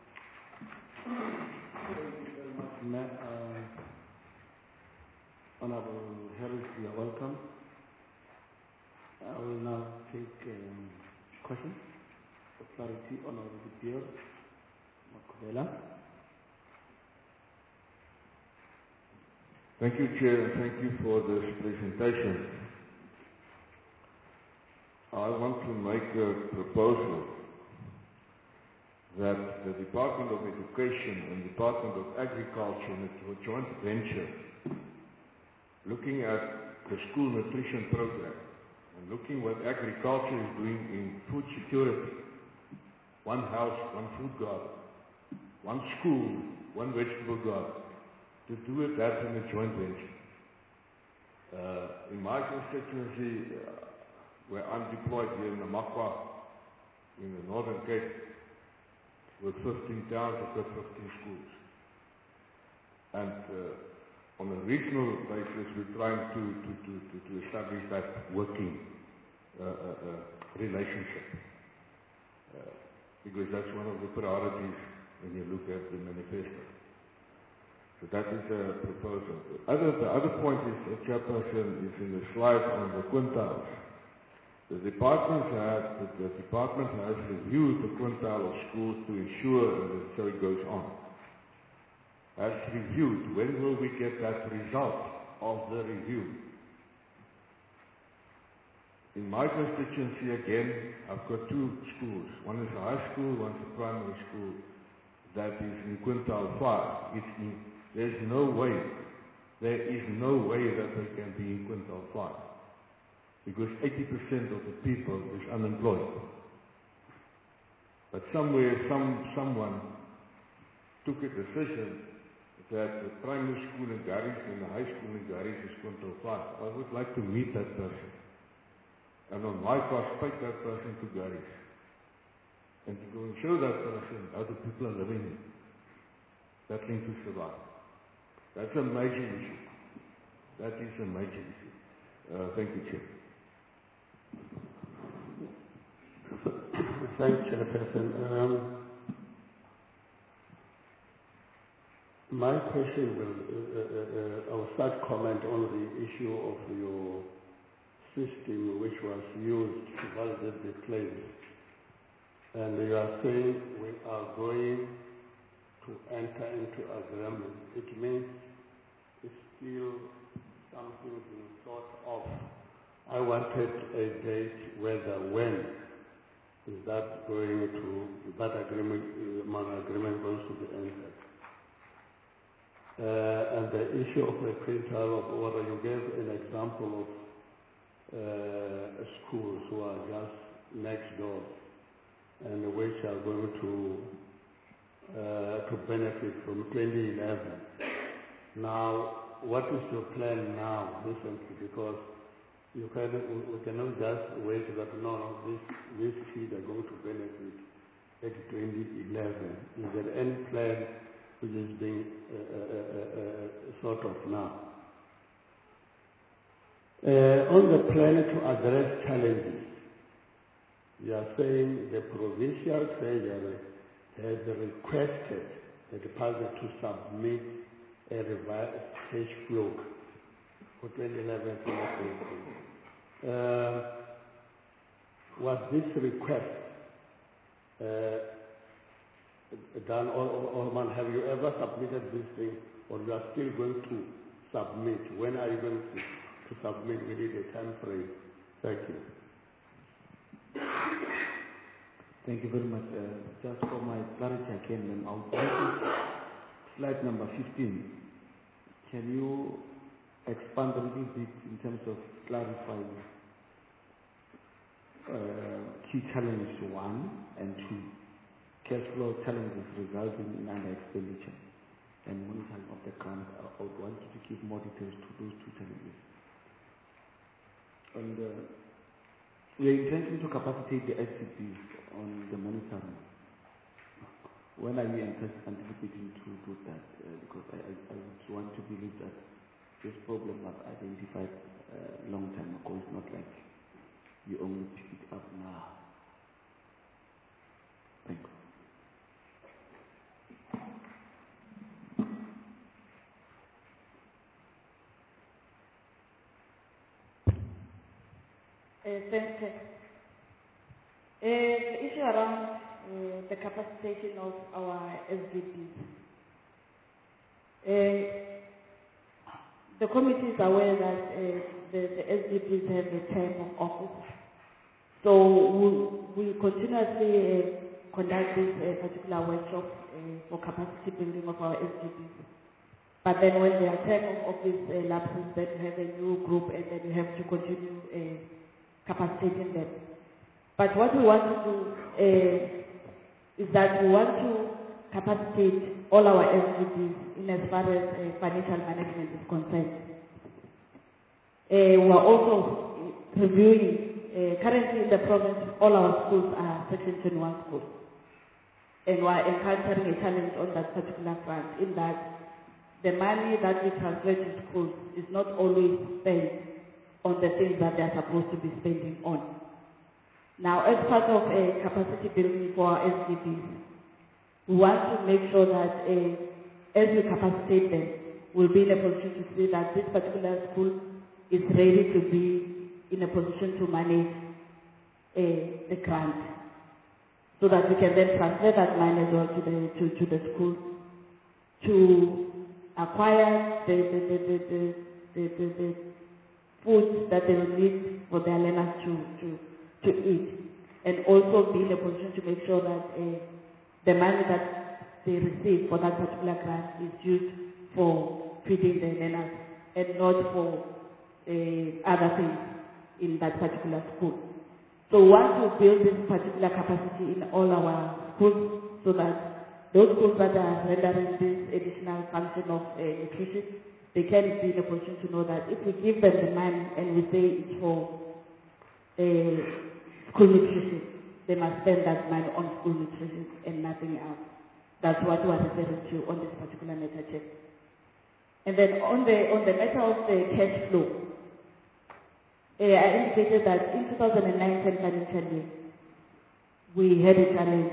Thank you very much, Matt. Uh, Honorable Harris, you are welcome. I will now take um, questions for clarity. Honorable Pierre Makubela. Thank you, Chair, and thank you for this presentation. I want to make a proposal that the Department of Education and Department of Agriculture, in a joint venture, looking at the school nutrition program and looking what agriculture is doing in food security, one house, one food garden, one school, one vegetable garden, to do it that in a joint venture. Uh, in my constituency, uh, where I'm deployed here in the Namakwa, in the Northern Cape, with fifteen towns, I've got fifteen schools. And uh, on a regional basis, we're trying to, to, to, to, to establish that working uh, uh, uh, relationship. Uh, because that's one of the priorities when you look at the manifesto. So that is a proposal. The other, the other point is, uh, Chairperson, is in the slide on the quintiles. The department has, the, the department has reviewed the quintile of schools to ensure that so it goes on. Has reviewed. When will we get that result of the review? In my constituency, again, I've got two schools. One is a high school, one is a primary school. That is in quintile five. It's in, there's no way, there is no way that they can be in quintile five. Because eighty percent of the people is unemployed. But somewhere, some, someone took a decision that the primary school in Garis and the high school in Garis is quintile five. I would like to meet that person. And on my part, take that person to Garis. And to go and show that person how the people are living here, battling to survive. That's a major issue. That is a major issue. Uh, thank you, Chair. Thanks, Chairperson. Um, my question will, uh, uh, uh, I will start comment on the issue of your system which was used to validate the claims. And you are saying we are going to enter into agreement. It means it's still something being thought of. I wanted a date whether when is that going to, that agreement, uh, agreement going to be entered. Uh, and the issue of the quintile of order, you gave an example of uh, schools who are just next door and which are going to uh, to benefit from twenty eleven. Now, what is your plan now recently? Because you can, we cannot just wait that no, no, this, this kids are going to benefit at twenty eleven. Is there any plan which is being uh, uh, uh, uh, sort of now? Uh, on the plan to address challenges, you are saying the provincial treasury has requested the department to submit a revised cash flow for twenty eleven twenty twelve. Uh, was this request uh, done, or, or, or have you ever submitted this thing, or you are still going to submit? When are you going to, to submit within a time frame? Thank you. Thank you very much. Uh, just for my clarity again, I'll go to slide number fifteen. Can you expand a little bit in terms of clarifying uh, key challenge one and two? Cash flow challenges resulting in under expenditure and monitoring of the grant. I would want you to give more details to those two challenges. And uh, we are intending to capacitate the S C Ps on the monitoring. When are you anticipating to do that? Uh, because I, I, I would want to believe that this problem was identified a uh, long time ago. It's not like you only pick it up now. Thank you. Uh, thank you. Uh, the issue around uh, the capacitation of our S D Ps. Uh, the committee is aware that uh, the, the S D Ps have a term of office. So we, we continuously uh, conduct this uh, particular workshop uh, for capacity building of our S D Ps. But then when their term of office uh, lapses, then you have a new group and then you have to continue uh, capacitating them. But what we want to do uh, is that we want to capacitate all our S D Ps in as far as uh, financial management is concerned. Uh, we are also reviewing, uh, currently in the province, all our schools are Section twenty-one schools. And we are encountering a challenge on that particular front, in that the money that we transfer to schools is not always spent on the things that they are supposed to be spending on. Now, as part of a capacity building for our S D Ps, we want to make sure that uh, as we capacitate them, we'll be in a position to see that this particular school is ready to be in a position to manage uh, the grant, so that we can then transfer that money as well to the, to, to the school to acquire the, the, the, the, the, the, the, the food that they will need for their learners to, to, to eat, and also be in a position to make sure that uh, the money that they receive for that particular grant is used for feeding the learners and not for uh, other things in that particular school. So we want to build this particular capacity in all our schools so that those schools that are rendering this additional function of uh, nutrition, they can be in a position to know that if we give them the money and we say it's for uh, school nutrition, they must spend that money on school nutrition and nothing else. That's what we are referring to on this particular matter check. And then on the on the matter of the cash flow, uh, I indicated that in two thousand nine ten financial year, we had a challenge.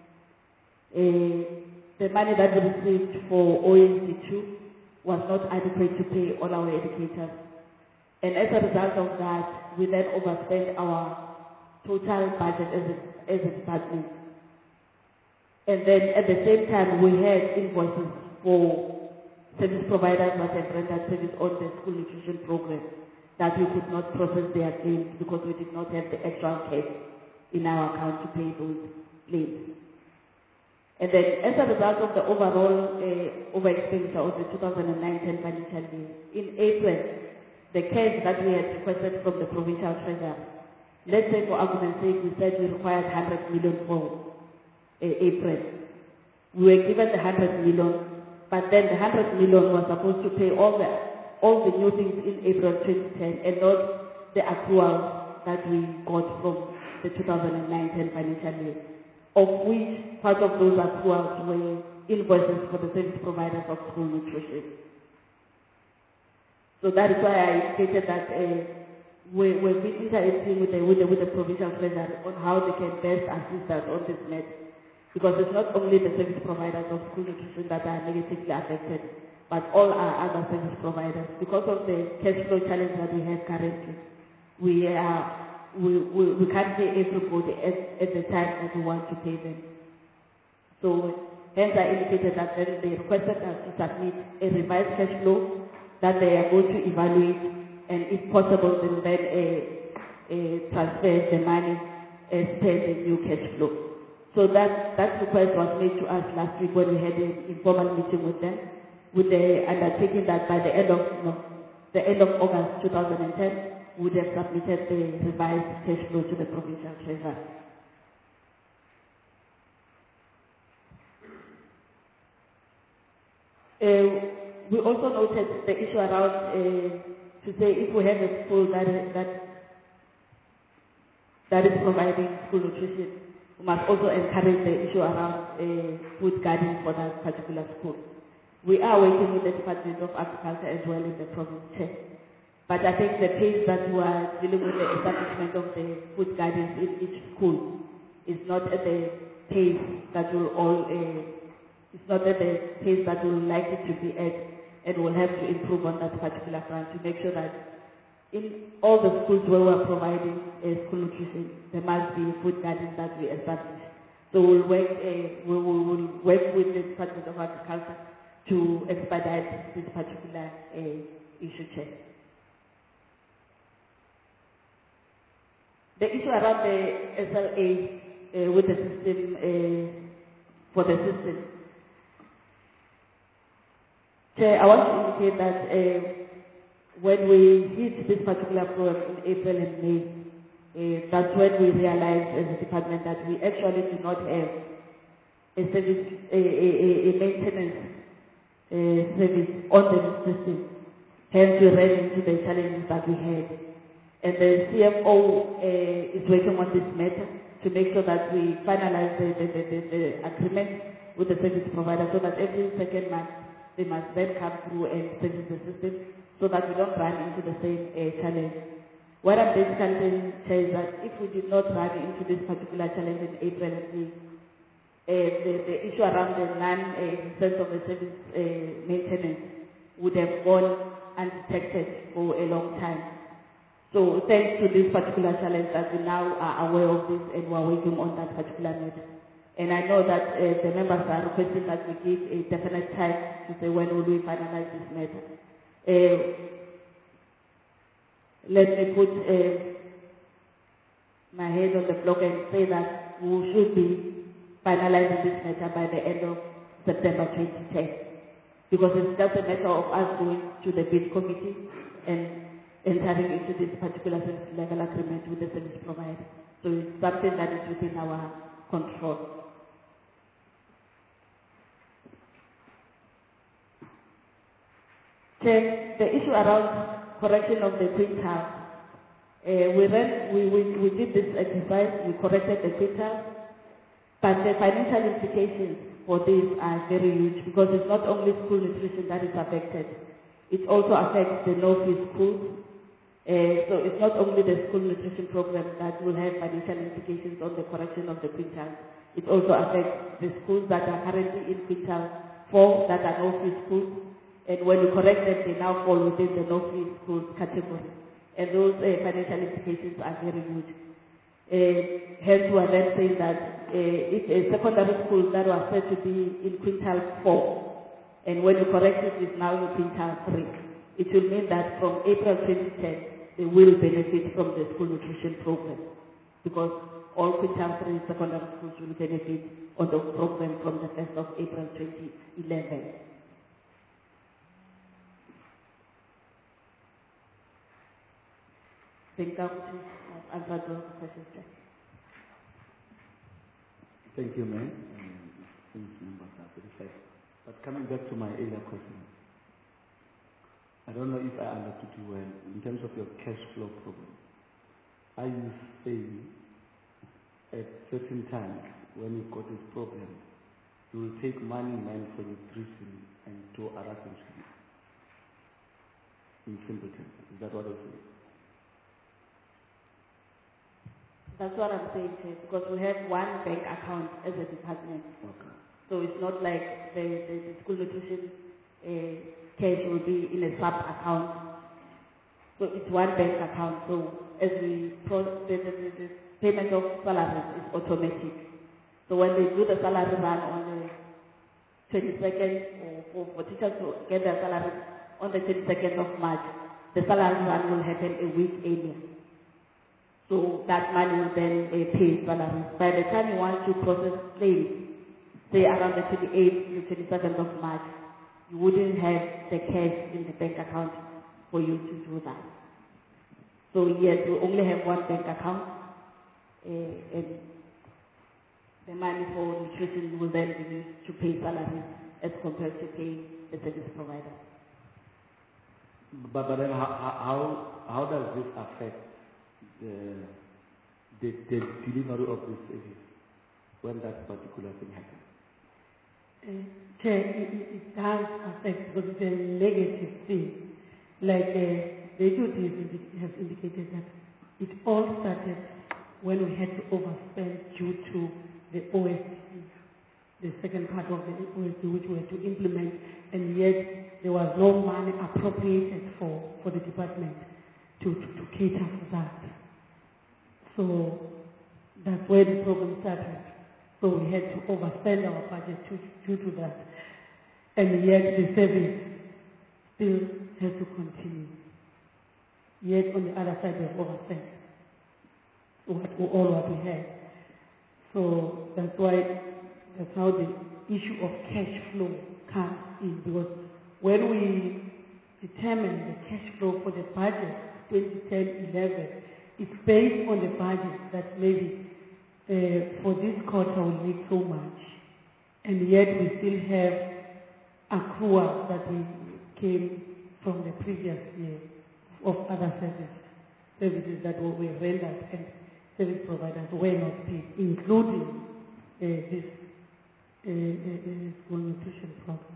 Uh, the money that we received for O S D two was not adequate to pay all our educators. And as a result of that, we then overspent our total budget as a, as a department. And then at the same time, we had invoices for service providers that have rendered service on the school nutrition program that we could not process their claims because we did not have the actual cash in our account to pay those claims. And then as a result of the overall uh, over-expenditure of the two thousand nine ten financial year, in April, the cash that we had requested from the provincial treasurer, let's say for argument's sake, we said we required one hundred million for uh, April. We were given the one hundred million, but then the one hundred million was supposed to pay all the all the new things in April twenty ten and not the accrual that we got from the two thousand nine ten financial year, of which part of those accruals were invoices for the service providers of school nutrition. So that is why I stated that uh, we, we've been interacting with the, with, the, with the provincial treasury on how they can best assist us on this matter. because it's not only the service providers of school nutrition that are negatively affected, but all our other service providers. Because of the cash flow challenge that we have currently, we are we, we, we can't pay everybody at, at the time that we want to pay them. So hence I indicated that when they requested us to submit a revised cash flow that they are going to evaluate, and if possible then then a, a transfer the money as per the new cash flow. So that, that request was made to us last week when we had an informal meeting with them, with the undertaking that by the end of no, the end of August two thousand ten, we would have submitted the revised cash flow to the provincial treasurer. Uh, we also noted the issue around uh, to say if we have a school that is, that that is providing school nutrition, we must also encourage the issue around uh, food guarding for that particular school. We are working with the Department of Agriculture as well in the province chair. But I think the pace that we are dealing with the establishment of the food gardens in each school is not at the pace that will all, uh, it's not at the pace that we would like it to be at, and we'll have to improve on that particular front to make sure that in all the schools where we're providing uh, school nutrition, there must be food gardens that we establish. So we'll work, uh, we will work with the Department of Agriculture to expedite this particular uh, issue chair. The issue around the S L A uh, with the system, uh, for the system. Chair, I want to indicate that uh, when we hit this particular program in April and May, uh, that's when we realized as a department that we actually do not have a service, a, a, a maintenance uh, service on the system. Hence we ran into the challenges that we had. And the C M O uh, is working on this matter to make sure that we finalize the, the, the, the, the agreement with the service provider so that every second month they must then come through and service the system so that we don't run into the same uh, challenge. What I'm basically saying is that if we did not run into this particular challenge in April and May, uh, the, the issue around the non-existence of the service uh, maintenance would have gone undetected for a long time. So thanks to this particular challenge that we now are aware of this and we are working on that particular matter. And I know that uh, the members are requesting that we give a definite time to say when will we finalize this matter. Uh, let me put uh, my head on the block and say that we should be finalizing this matter by the end of September twenty ten. Because it's just a matter of us going to the bid committee and entering into this particular service level agreement with the service provider. So it's something that is within our control. Check the issue around correction of the quintal. Uh, we, ran, we, we, we did this exercise, we corrected the quintal, but the financial implications for this are very huge because it's not only school nutrition that is affected, it also affects the no-fee schools. Uh, so it's not only the school nutrition program that will have financial implications on the correction of the quintal. It also affects the schools that are currently in quintal four that are no-fee schools. And when you correct them, they now fall within the no-fee schools category. And those uh, financial implications are very huge. Uh, hence, we are then saying that uh, if a secondary school that was said to be in quintal four, and when you correct it, is now in quintal three, it will mean that from April twenty ten, they will benefit from the school nutrition program because all quintal three secondary schools will benefit on the program from the first of April twenty eleven. Thank you. I've answered all the questions. Thank you, ma'am. But coming back to my earlier question, I don't know if I understood you well. In terms of your cash flow problem, are you saying at certain times when you've got this problem, you will take money meant for nutrition and do other things? In simple terms, is that what you're saying? That's what I'm saying, Chair, because we have one bank account as a department. Okay. So it's not like the, the, the school nutrition uh, cash will be in a sub account. So it's one bank account. So as we pro the, the, the, the payment of salaries is automatic. So when they do the salary run on the twenty-second, or for, for teachers to get their salary on the twenty-second of March, the salary run will happen a week earlier. So that money will then uh, pay salaries. By the time you want to process claims, say around the twenty-eighth to twenty-seventh of March, you wouldn't have the cash in the bank account for you to do that. So yes, we only have one bank account, uh, and the money for nutrition will then be used to pay salaries as compared to paying the service provider. But, but then how, how, how does this affect the, the, the delivery of this service when that particular thing happens? Uh, Chair, it, it, it does affect, because it's a negative thing. Like uh, the A G O D has indicated that it all started when we had to overspend due to the O S T, the second part of the O S T which we had to implement, and yet there was no money appropriated for, for the department to, to, to cater for that. So that's where the problem started. So we had to overspend our budget due, due to that. And yet the service still has to continue. Yet on the other side we have overspent what, all what we had. So that's why, that's how the issue of cash flow comes in. Because when we determine the cash flow for the budget twenty ten eleven, it's based on the budget that maybe uh, for this quarter we'll need so much. And yet we still have accruals that we came from the previous year of other services, services that were rendered and service providers were not paid, including uh, this uh, uh, school nutrition program.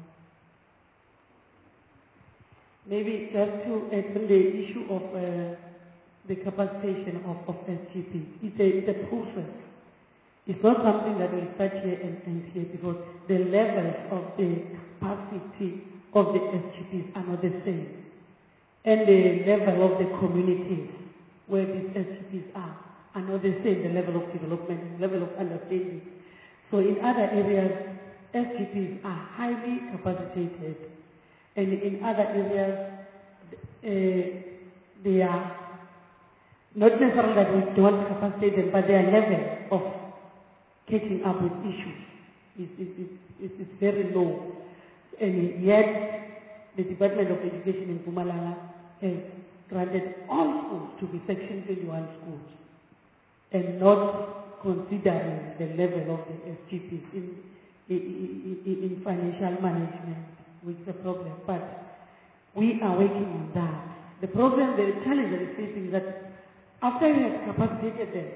Maybe just to add on the issue of uh, the capacitation of, of S G P. It's a, it's a process. It's not something that will start here and end here, because the levels of the capacity of the S G Ps are not the same. And the level of the communities where these S G Ps are are not the same, the level of development, the level of understanding. So in other areas, S G Ps are highly capacitated, and in other areas, uh, they are not necessarily that we don't capacitate them, but their level of catching up with issues is, is, is, is very low. And yet, the Department of Education in Mpumalanga has granted all schools to be Section twenty-one schools, and not considering the level of the S G Ps in, in, in, in financial management, which is a problem. But we are working on that. The problem, the challenge that is facing is that after you have capacitated them,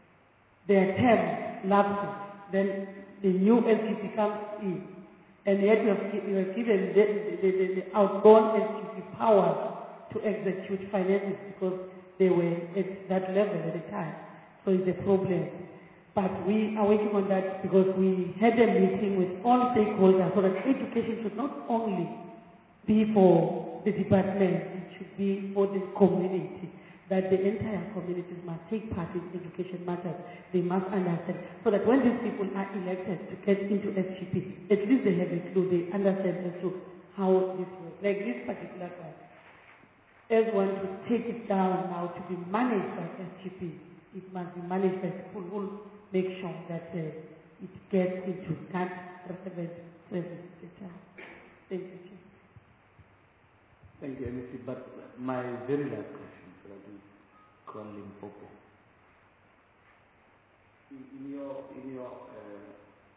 their term lapses, then the new S G P comes in, and yet you have, you have given the, the, the, the outborn S G P power to execute finances because they were at that level at the time. So it's a problem. But we are working on that because we had a meeting with all stakeholders so that education should not only be for the department, it should be for the community. That the entire community must take part in education matters. They must understand. So that when these people are elected to get into S G P, at least they have a clue, they understand as to how this works. Like this particular one. As one to take it down now to be managed by S G P, it must be managed by people who will make sure that uh, it gets into that relevant service. Thank you, Chair. Thank you, M C. But my very last question, so that we call Limpopo. In, in your in your uh,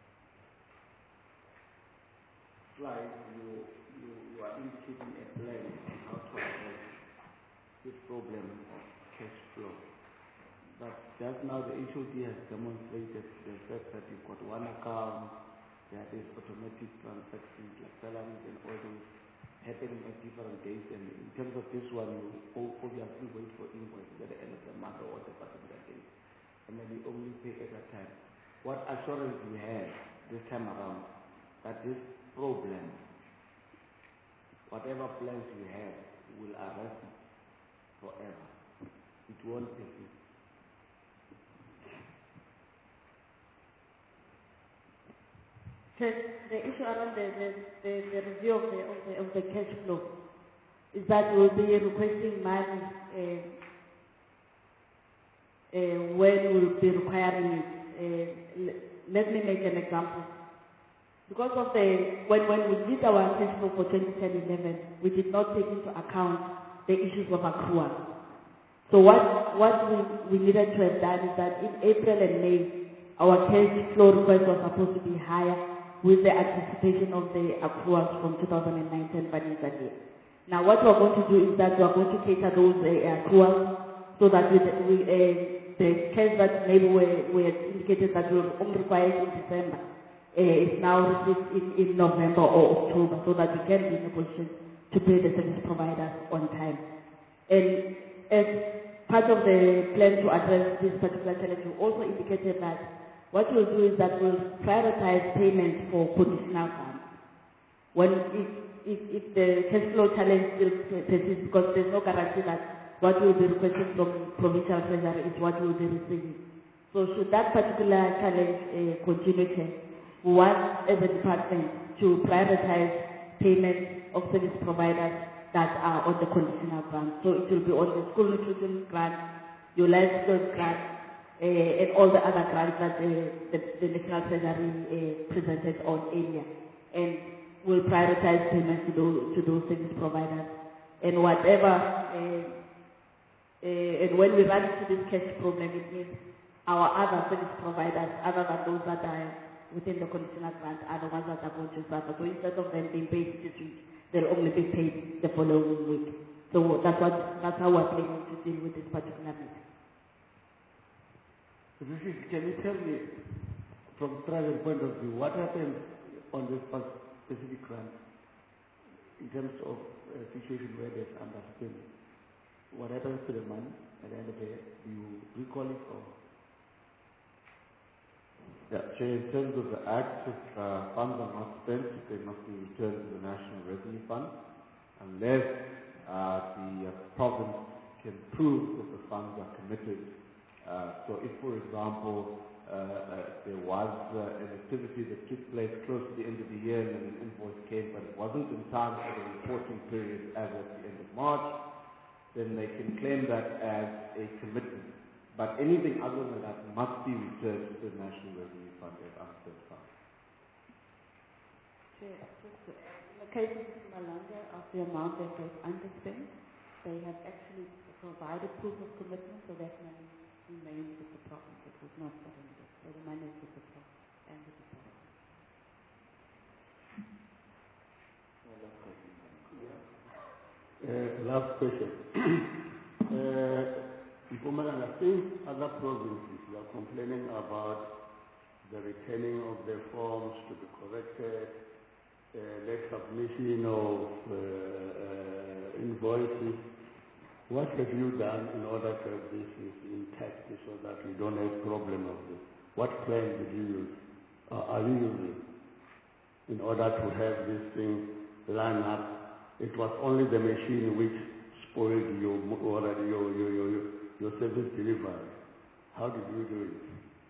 slide, you, you you are indicating a plan on how to address this problem of cash flow. But just now the H O D has demonstrated the fact that you've got one account, there is automatic transactions like salaries and all those happening at different days, and in terms of this one, you obviously wait for invoices at the end of the month or whatever particular day. and then you only pay at that time. What assurance do you have this time around that this problem, whatever plans you have, will arrest it forever? It won't persist. The, the issue around the, the, the, the review of the, of the of the cash flow is that we'll be requesting money uh, uh, when we'll be requiring it. Uh, l- let me make an example. Because of the when when we did our cash flow for twenty ten eleven, we did not take into account the issues of accrual. So what what we, we needed to have done is that in April and May, our cash flow request was supposed to be higher with the anticipation of the accruals from two thousand nine ten financial year. Now what we're going to do is that we're going to cater those uh, accruals so that we, we, uh, the cash that maybe we, we had indicated that we were only required in December uh, is now received in, in November or October so that we can be in a position to pay the service providers on time. And as part of the plan to address this particular challenge, we also indicated that what we'll do is that we'll prioritize payments for conditional funds. When if, if, if the cash flow challenge still persists, because there's no guarantee that what we'll be requesting from provincial treasury is what we'll be receiving. So should that particular challenge uh, continue, we want as a department to prioritize payments of service providers that are on the conditional grant. So it will be on the school nutrition grant, your life skills grant, Uh, and all the other grants that uh, the, the National Treasury uh, presented on earlier. And we'll prioritize payments to those, to those service providers. And whatever, uh, uh, and when we run into this cash problem, it means our other service providers, other than those that are within the conditional grant, are the ones that are going to suffer. So instead of them being paid this week, they'll only be paid the following week. So that's, what, that's how we're planning to deal with this particular matter. Can you tell me, from private point of view, what happens on this specific grant in terms of a situation where there's underspending? What happens to the money at the end of the day? Do you recall it or? Yeah, Chair, in terms of the Act, if uh, funds are not spent, they must be returned to the National Revenue Fund unless uh, the uh, province can prove that the funds are committed. Uh, so if, for example, uh, uh, there was uh, an activity that took place close to the end of the year and an invoice came, but it wasn't in time for the reporting period as at the end of March, then they can claim that as a commitment. But anything other than that must be returned to the National Revenue Fund as unspent funds. Chair, in the case of Malanga, of the amount that was underspent, they have actually provided proof of commitment, so that money remains with the province. It was not surrendered. So the money is with the province and with the province. Uh, last question. uh, Mpumalanga, since other provinces are complaining about the returning of their forms to be corrected, uh, late submission of uh, uh, invoices, what have you done in order to have this intact so that we don't have problem of this? What plan did you use? Uh, are you using in order to have this thing line up? It was only the machine which spoiled your already your your your, your, your service delivery. How did you do it?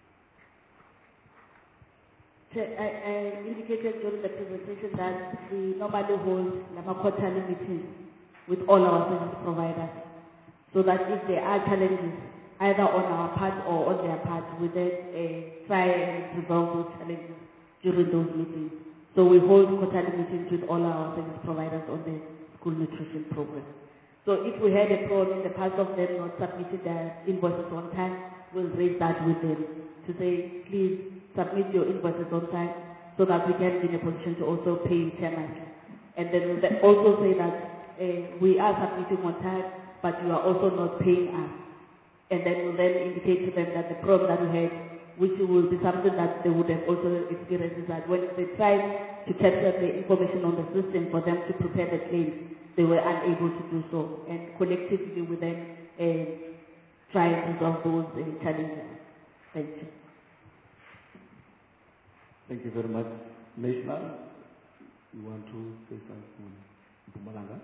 I, I indicated during the presentation that we normally hold a quarterly meetings with all our service providers, so that if there are challenges either on our part or on their part, we then uh, try and resolve those challenges during those meetings. So we hold quarterly meetings with all our service providers on the school nutrition program. So if we had a problem in the past of them not submitting their invoices on time, we'll raise that with them to say, please submit your invoices on time so that we can be in a position to also pay tenants. And then we'll also say that uh, we are submitting on time, but you are also not paying us. And then we'll then indicate to them that the problem that we had, which will be something that they would have also experienced, is that when they tried to capture the information on the system for them to prepare the claims, they were unable to do so. And collectively we then uh, try and resolve those uh, challenges. Thank you. Thank you very much. National, you want to say something? Mpumalanga?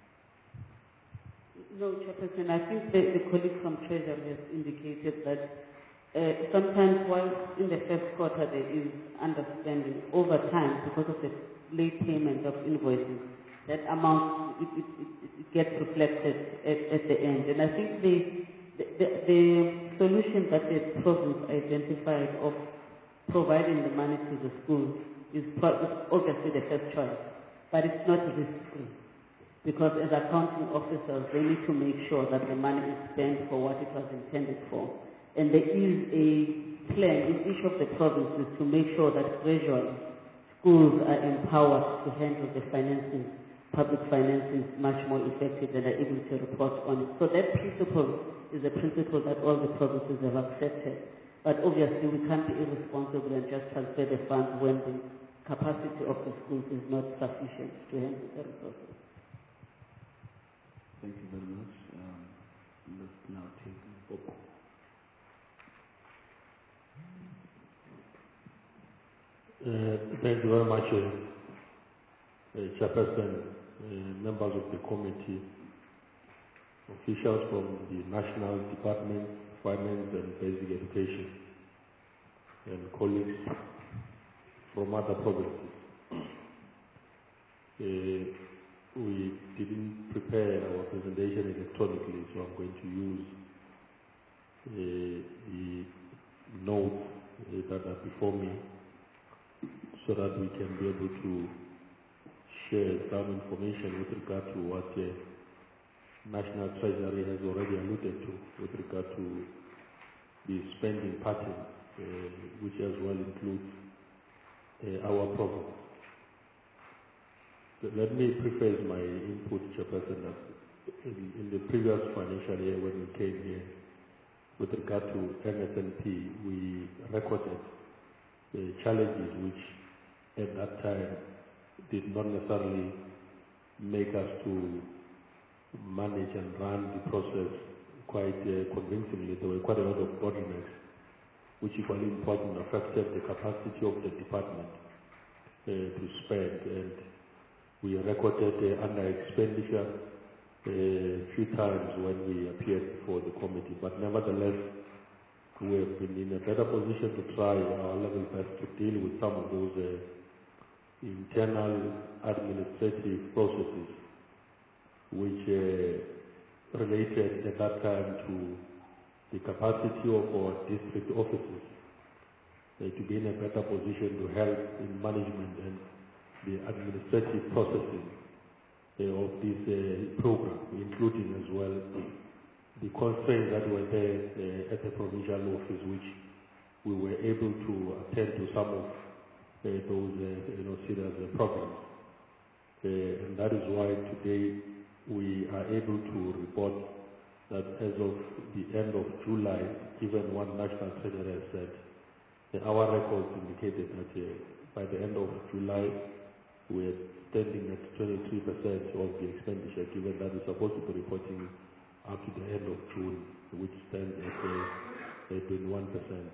No, Chairperson, I think the, the colleague from Treasury has indicated that uh, sometimes while in the first quarter there is understanding, over time, because of the late payment of invoices, that amount, it, it, it, it gets reflected at, at the end. And I think the, the, the, the solution that the province identified of providing the money to the schools is obviously the first choice, but it's not risk-free. Because as accounting officers, they need to make sure that the money is spent for what it was intended for. And there is a plan in each of the provinces to make sure that gradually schools are empowered to handle the finances, public finances, much more effective and are able to report on it. So that principle is a principle that all the provinces have accepted. But obviously we can't be irresponsible and just transfer the funds when the capacity of the schools is not sufficient to handle the resources. Thank you very much. Um, let's now take Bob. Uh, thank you very much, uh, uh, Chairperson, uh, members of the committee, officials from the National Department of Finance and Basic Education, and colleagues from other provinces. Uh, we didn't prepare our presentation electronically, so I'm going to use uh, the notes uh, that are before me, so that we can be able to share some information with regard to what the National Treasury has already alluded to with regard to the spending pattern, uh, which as well includes uh, our province. So let me preface my input, Chairperson, that in, in the previous financial year when we came here, with regard to N S N P, we recorded the challenges which at that time did not necessarily make us to manage and run the process quite uh, convincingly. There were quite a lot of bottlenecks, which equally important affected the capacity of the department uh, to spend. And we recorded uh, under expenditure a few times when we appeared before the committee. But nevertheless, we have been in a better position to try our level best to deal with some of those uh, internal administrative processes which uh, related at that time to the capacity of our district offices uh, to be in a better position to help in management and the administrative processing uh, of this uh, program, including as well the constraints that were there uh, at the provincial office, which we were able to attend to some of uh, those uh, you know, serious uh, problems. Uh, and that is why today we are able to report that as of the end of July, even one National Treasury has said, uh, our records indicated that uh, by the end of July, we are standing at twenty-three percent of the expenditure, given that we're supposed to be reporting up to the end of June, which stands at uh, twenty-one percent.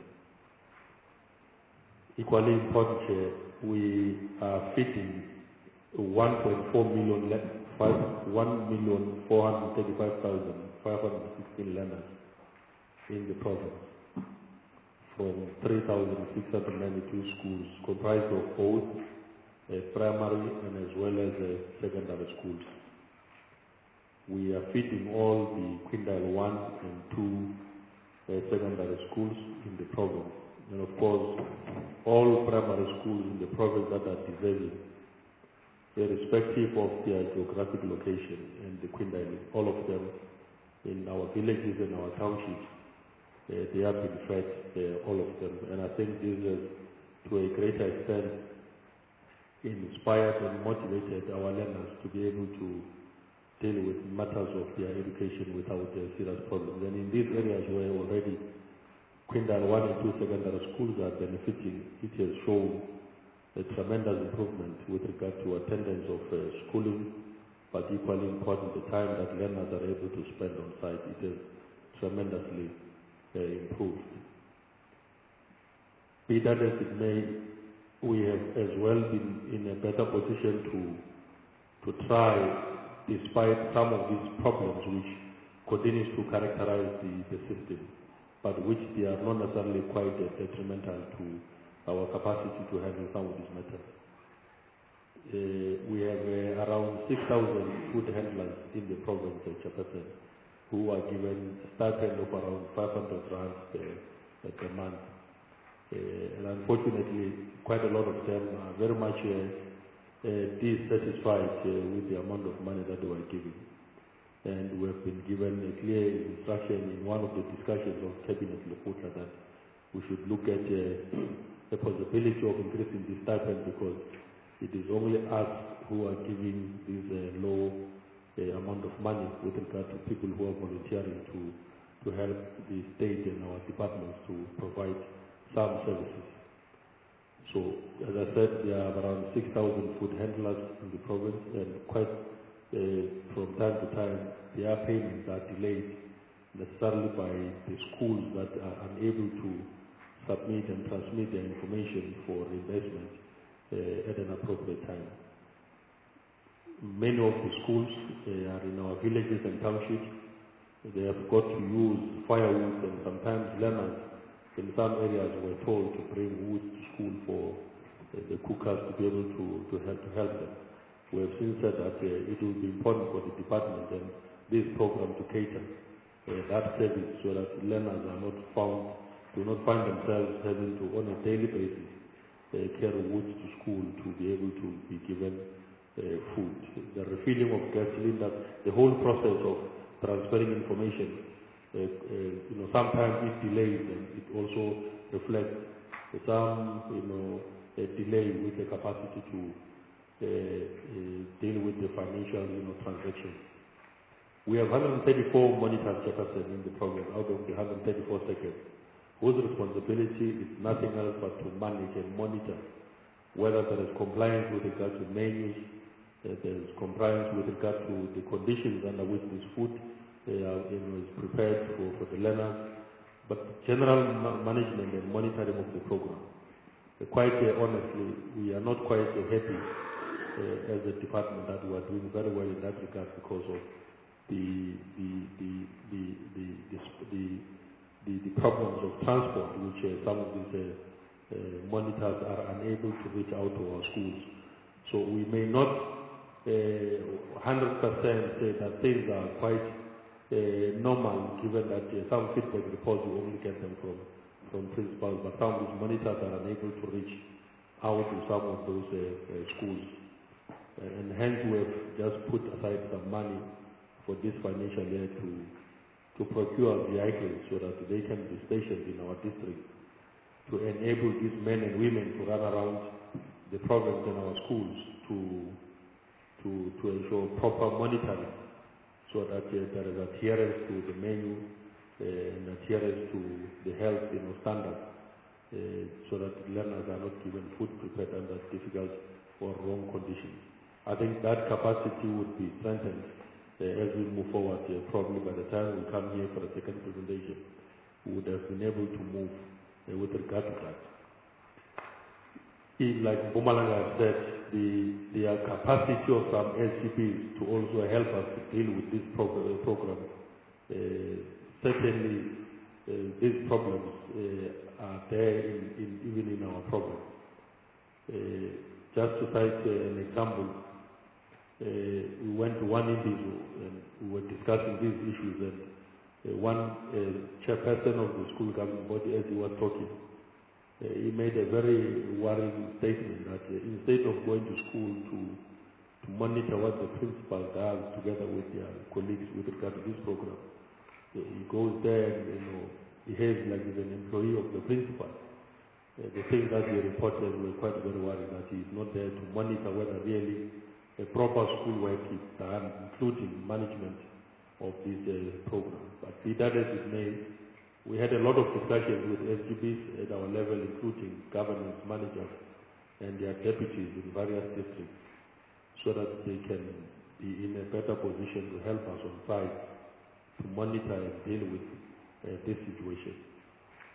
Equally important, uh, we are feeding one point four million, one million four hundred thirty-five thousand five hundred sixteen learners in the province from three thousand six hundred ninety-two schools, comprised of both uh, primary and as well as uh, secondary schools. We are feeding all the quintile one and two uh, secondary schools in the province. And of course, all primary schools in the province that are deserving, irrespective of their geographic location and the quintile, all of them in our villages and our townships, uh, they have been fed, uh, all of them. And I think this has, to a greater extent, inspired and motivated our learners to be able to deal with matters of their education without uh, serious problems. And in these areas where already quintile one and two secondary schools are benefiting, it has shown a tremendous improvement with regard to attendance of uh, schooling, but equally important, the time that learners are able to spend on site, it has tremendously uh, improved. Be that as it may, we have as well been in a better position to to try, despite some of these problems which continues to characterize the, the system, but which they are not necessarily quite uh, detrimental to our capacity to handle some of these matters. Uh, we have uh, around six thousand food handlers in the province of Chairperson who are given a stipend of around five hundred rands per, per month. Uh, and unfortunately, quite a lot of them are very much uh, uh, dissatisfied uh, with the amount of money that they were given. And we have been given a clear instruction in one of the discussions of Cabinet Lekgotla that we should look at uh, the possibility of increasing the stipend, because it is only us who are giving this uh, low uh, amount of money with regard to people who are volunteering to, to help the state and our departments to provide some services. So, as I said, there are around six thousand food handlers in the province, and quite uh, from time to time, their payments are delayed necessarily by the schools that are unable to submit and transmit their information for reimbursement uh, at an appropriate time. Many of the schools uh, are in our villages and townships. They have got to use firewood, and sometimes learners in some areas were told to bring wood to school for uh, the cookers to be able to, to, help, to help them. We have since said that uh, it will be important for the department and this program to cater uh, that service so that learners are not found, do not find themselves having to, on a daily basis, uh, carry wood to school to be able to be given uh, food. The refilling of gas cylinders, the whole process of transferring information, Uh, uh, you know, sometimes it delays, and it also reflects some, you know, a delay with the capacity to uh, uh, deal with the financial, you know, transactions. We have one hundred thirty-four monitors, Chairperson, in the program out of the one hundred thirty-four seconds, whose responsibility is nothing else but to manage and monitor whether there is compliance with regard to menus, uh, there is compliance with regard to the conditions under which this food Uh, you know, is prepared for, for the learners, but general ma management and monitoring of the program. Uh, quite uh, honestly, we are not quite uh, happy uh, as a department that we are doing very well in that regard because of the the the the the the, the, the, the problems of transport, which uh, some of these uh, uh, monitors are unable to reach out to our schools. So we may not uh, one hundred percent say that things are quite Uh, normal, given that uh, some feedback reports you only get them from, from principals, but some of these monitors are unable to reach out to some of those uh, uh, schools. Uh, and hence we have just put aside some money for this financial year to, to procure vehicles so that they can be stationed in our district to enable these men and women to run around the province and our schools to, to, to ensure proper monitoring, so that uh, there is adherence to the menu uh, and adherence to the health, you know, standards, uh, so that learners are not given food prepared under difficult or wrong conditions. I think that capacity would be strengthened uh, as we move forward. Uh, probably by the time we come here for a second presentation, we would have been able to move uh, with regard to that. In, like Mpumalanga said, the, the capacity of some S G Bs to also help us to deal with this prog program. Uh, certainly, uh, these problems uh, are there in, in, even in our program. Uh, just to cite uh, an example, uh, we went to one individual and we were discussing these issues, and uh, one uh, chairperson of the school governing body, as he was talking, Uh, he made a very worrying statement that uh, instead of going to school to, to monitor what the principal does together with their colleagues with regard to this program, uh, he goes there and, you know, behaves like he's an employee of the principal. Uh, the things that he reported were quite very worrying, that he is not there to monitor whether really a proper school work is done, including management of this uh, program. But be that as it may, we had a lot of discussions with S G Bs at our level, including governance managers and their deputies in various districts, so that they can be in a better position to help us on site to monitor and deal with uh, this situation.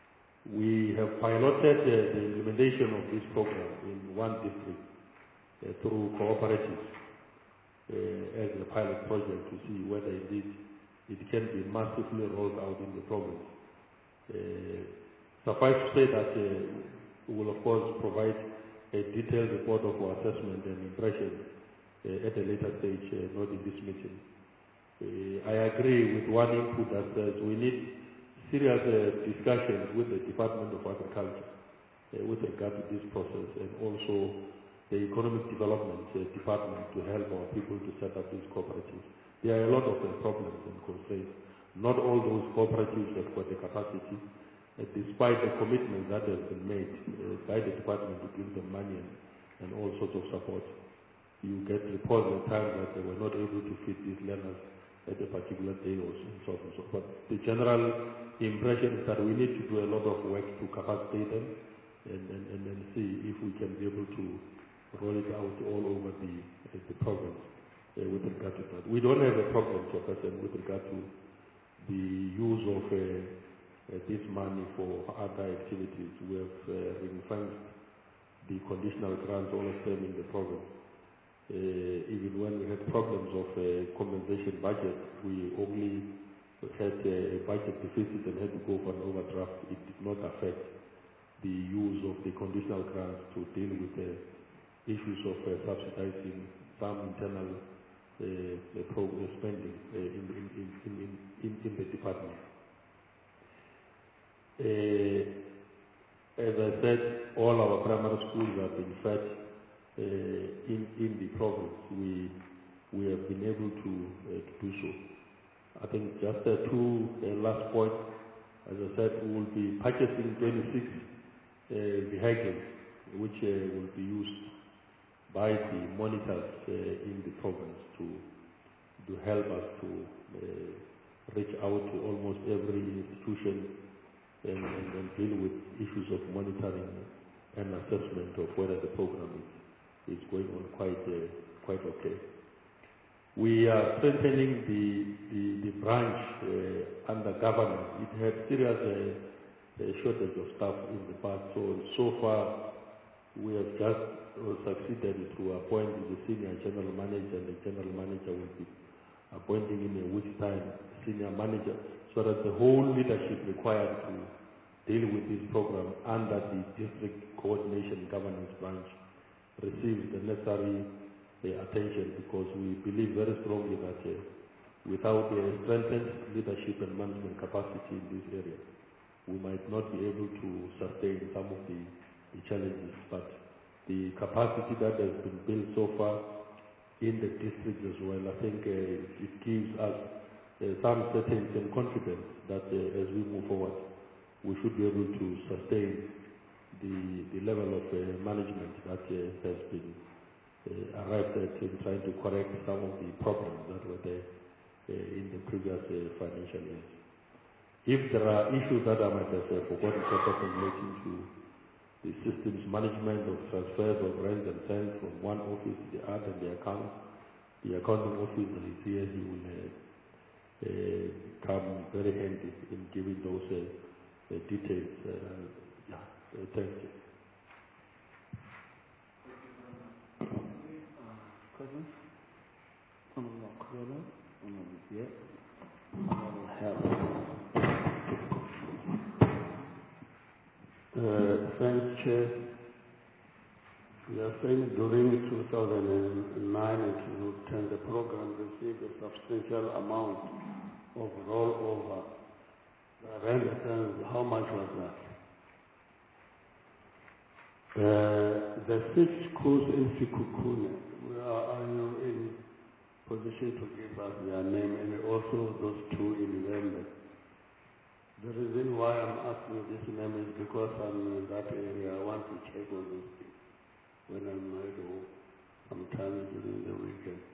We have piloted uh, the implementation of this program in one district uh, through cooperatives uh, as a pilot project to see whether indeed it can be massively rolled out in the province. Uh, suffice to say that uh, we will of course provide a detailed report of our assessment and impressions uh, at a later stage, uh, not in this meeting. Uh, I agree with one input that says we need serious uh, discussions with the Department of Agriculture uh, with regard to this process, and also the Economic Development uh, Department to help our people to set up these cooperatives. There are a lot of uh, problems and constraints. Not all those cooperatives have got the capacity, uh, despite the commitment that has been made uh, by the department to give them money and, and all sorts of support. You get reports at times that they were not able to feed these learners at a particular day or so and so and so. But the general impression is that we need to do a lot of work to capacitate them and, and, and, and see if we can be able to roll it out all over the, uh, the province uh, with regard to that. We don't have a problem, Chairperson, with regard to the use of uh, uh, this money for other activities. We have uh, ring-fenced the conditional grants, all of them in the province. Uh, even when we had problems of uh, compensation budget, we only had uh, a budget deficit and had to go for an overdraft. It did not affect the use of the conditional grants to deal with the issues of uh, subsidizing some internal uh, uh, pro uh, spending uh, in, in, in, in, in, in the department. Uh, as I said, all our primary schools have been fed Uh, in, in the province. We, we have been able to, uh, to do so. I think just uh, two uh, last points. As I said, we will be purchasing twenty-six uh, vehicles which uh, will be used by the monitors uh, in the province to, to help us to uh, reach out to almost every institution and, and, and deal with issues of monitoring and assessment of whether the program is is going on quite uh, quite okay. We are strengthening the the, the branch uh, under government. It had serious uh, uh, shortage of staff in the past. So so far, we have just uh, succeeded to appoint the senior general manager, and the general manager will be appointing in a week's time senior manager, so that the whole leadership required to deal with this program under the district coordination governance branch receives the necessary uh, attention, because we believe very strongly that uh, without uh, strengthened leadership and management capacity in this area, we might not be able to sustain some of the, the challenges. But the capacity that has been built so far in the district as well, I think uh, it gives us uh, some certainty and confidence that uh, as we move forward, we should be able to sustain the, the level of uh, management that uh, has been uh, arrived at in trying to correct some of the problems that were there uh, in the previous uh, financial years. If there are issues that I might have uh, forgotten relating to the systems management of transfers of rent and cents from one office to the other and the account, the accounting officer is here, he will uh, uh, come very handy in giving those uh, uh, details. Uh, yeah. Uh, thank you. Questions? Honorable Okola, Honorable Pierre, Honorable Hell. Uh, thanks, Chair. We are saying during two thousand nine and two thousand ten, the program received a substantial amount of rollover. I understand how much was that? Uh, the six schools in Sikukune, are, are you in position to give us their name, and also those two in Wembe? The reason why I'm asking this name is because I'm in that area. I want to check on those things when I'm at home, sometimes during the weekend.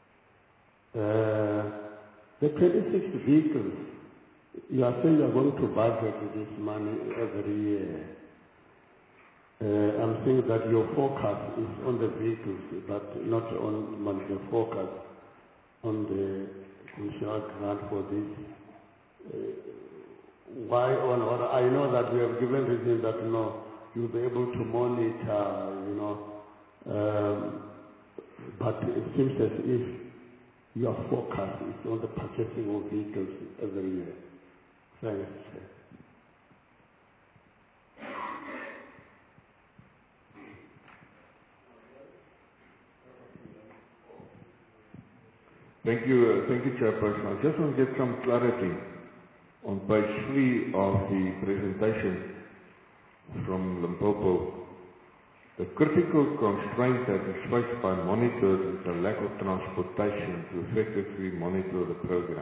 Uh, the twenty-six vehicles, you are saying you are going to budget this money every year. Uh, I'm saying that your focus is on the vehicles, but not on, on the focus on the conditional grant for this. Uh, why on order? I know that we have given reasons that, you know, you'll be able to monitor, you know, um, but it seems as if your focus is on the purchasing of vehicles every year. Thanks. Thank you, uh, thank you, Chairperson. I just want to get some clarity on page three of the presentation from Limpopo. The critical constraint that is faced by monitors is the lack of transportation to effectively monitor the program.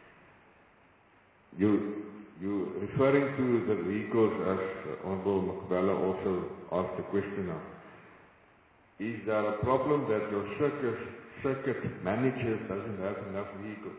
You, you referring to the vehicles, as uh, Honorable Makubela also asked the question of, is there a problem that your circus, circuit manager doesn't have enough vehicles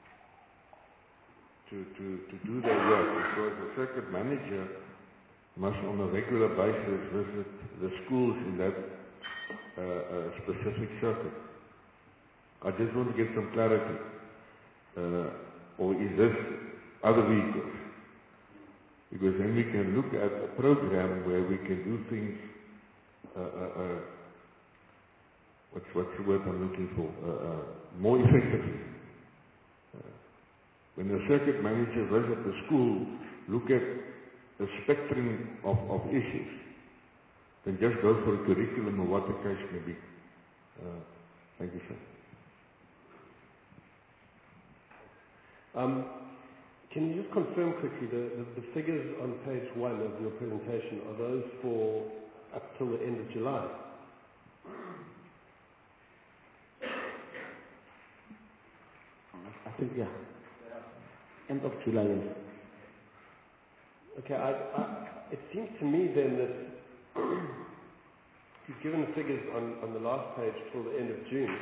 to, to, to do their work? Because the circuit manager must on a regular basis visit the schools in that uh, uh, specific circuit. I just want to get some clarity. Uh, or is this other vehicles? Because then we can look at a program where we can do things, uh, uh, uh, what's, what's the word I'm looking for, uh, uh, more effectively. Uh, when a circuit manager visits the school, look at a spectrum of, of issues, then just go for a curriculum or what the case may be. Uh, thank you, sir. Um, can you just confirm quickly the, the, the figures on page one of your presentation, are those for up till the end of July? I think, yeah. End of July, yes. Okay, I, I, it seems to me then that you've given the figures on, on the last page till the end of June,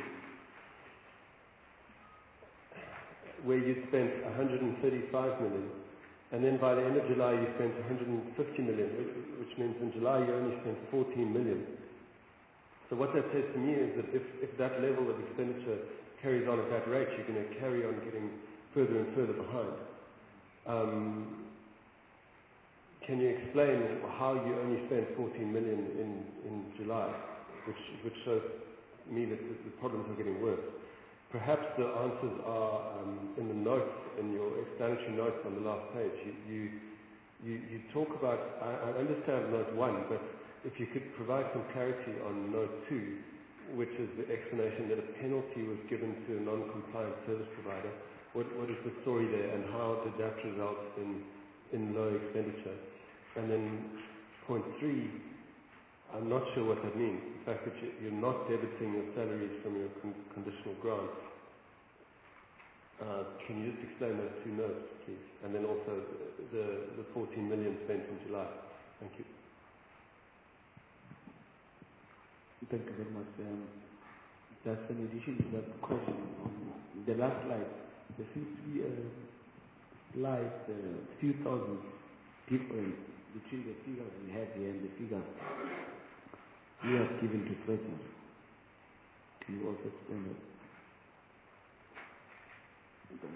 where you spent one hundred thirty-five million, and then by the end of July you spent one hundred fifty million, which, which means in July you only spent fourteen million. So what that says to me is that if, if that level of expenditure carries on at that rate, you're going to carry on getting further and further behind. Um, Can you explain how you only spent fourteen million in, in July, which, which shows me that the, the problems are getting worse? Perhaps the answers are um, in the notes, in your explanatory notes on the last page. You, you, you, you talk about, I, I understand note one, but if you could provide some clarity on note two, which is the explanation that a penalty was given to a non-compliant service provider. What, what is the story there, and how did that result in, in low expenditure? And then point three, I'm not sure what that means. The fact that you, you're not debiting your salaries from your con conditional grants. Uh, can you just explain those two notes, please? And then also the, the fourteen million spent in July. Thank you. Thank you very much. Um, just in addition to that question, on the last slide, there seems to be a slight uh, few thousand difference between the figures we have here and the figures we have given to President. Can you also explain that? Okay.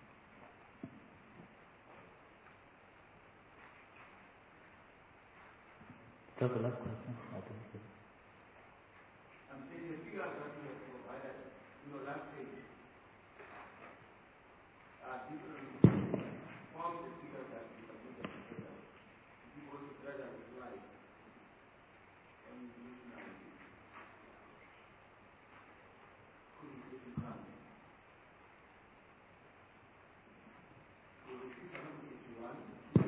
That's the last question. I think so. I'm saying the figures that you have provided in your last page are different from the figures that you submitted to President. If you go to President's slide, and you look now, communication plan. So the six hundred eighty-one,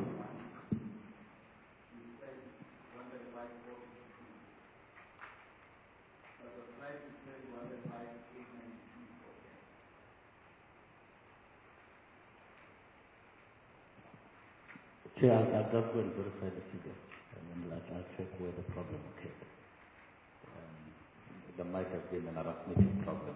you said one thirty-five, four fifty-two. But the slide is said one thirty-five, eight ninety-two. Okay, I'll, I'll just go and verify the figure, and then I'll, I'll check where the problem occurred. Um, there might have been an arithmetic problem.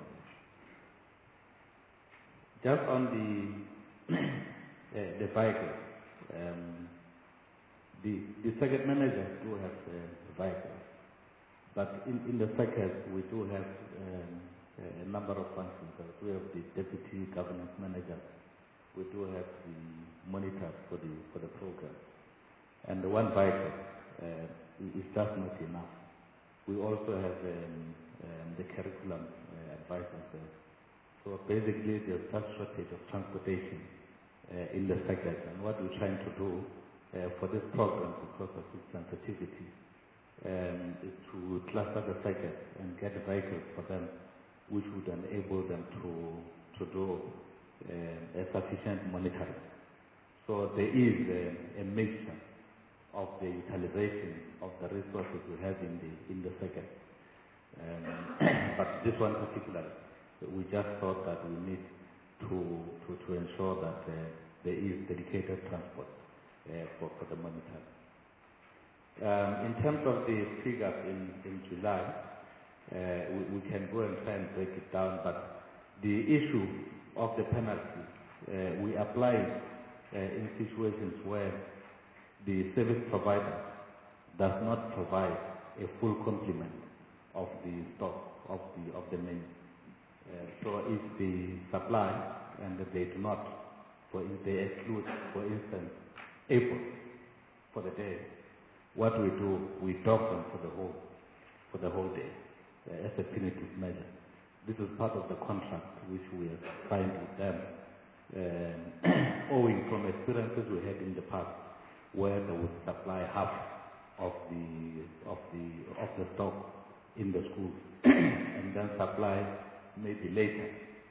Just on the uh, the vehicles, um, the the circuit managers do have uh, vehicles, but in, in the circuit we do have um, a number of functions. So we have the deputy governance manager, we do have the monitors for the for the program. And the one vehicle uh, is just not enough. We also have um, um, the curriculum uh, advisors there. So basically, there's such shortage of transportation uh, in the sector. And what we're trying to do uh, for this program, because of its sensitivity, um, is to cluster the sector and get vehicles for them, which would enable them to to do uh, a sufficient monitoring. So there is a, a mixture of the utilization of the resources we have in the in the sector. Um, but this one particularly, we just thought that we need to to, to ensure that uh, there is dedicated transport uh, for, for the monitoring. Um, in terms of the figures in, in July, uh, we, we can go and try and break it down, but the issue of the penalty, uh, we apply uh, in situations where the service provider does not provide a full complement of the stock of the of the menu. Uh, so if they supply and they do not, for if they exclude, for instance, April for the day, what we do, we dock them for the whole for the whole day uh, as a punitive measure. This is part of the contract which we have signed with them, um, owing from experiences we had in the past, where they would supply half of the of the of the stock in the schools and then supply maybe later.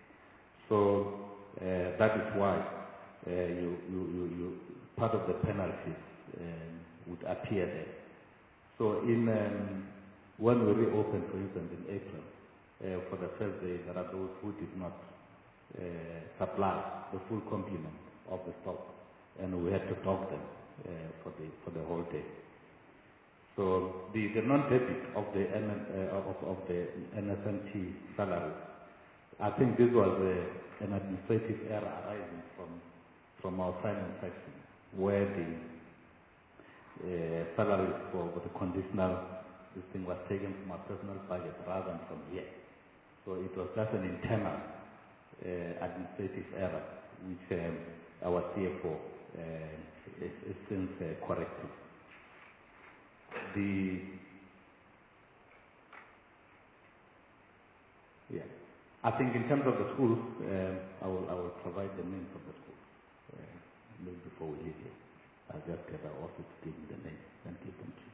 So uh, that is why uh, you, you, you, you part of the penalties um, would appear there. So in um, when we reopened, for instance, in April, uh, for the first day, there are those who did not uh, supply the full complement of the stock, and we had to dock them uh, for the for the whole day. So the, the non-debit of the N, uh, of, of the N S N T salary, I think this was a, an administrative error arising from from our finance section, where the uh, salaries for, for the conditional this thing was taken from our personal budget rather than from here. So it was just an internal uh, administrative error, which um, our C F O uh, is, is since uh, corrected. The yeah, I think in terms of the schools, uh, I will I will provide the names of the schools uh, maybe before we leave here. I'll just get our office to give me the names and give them to you.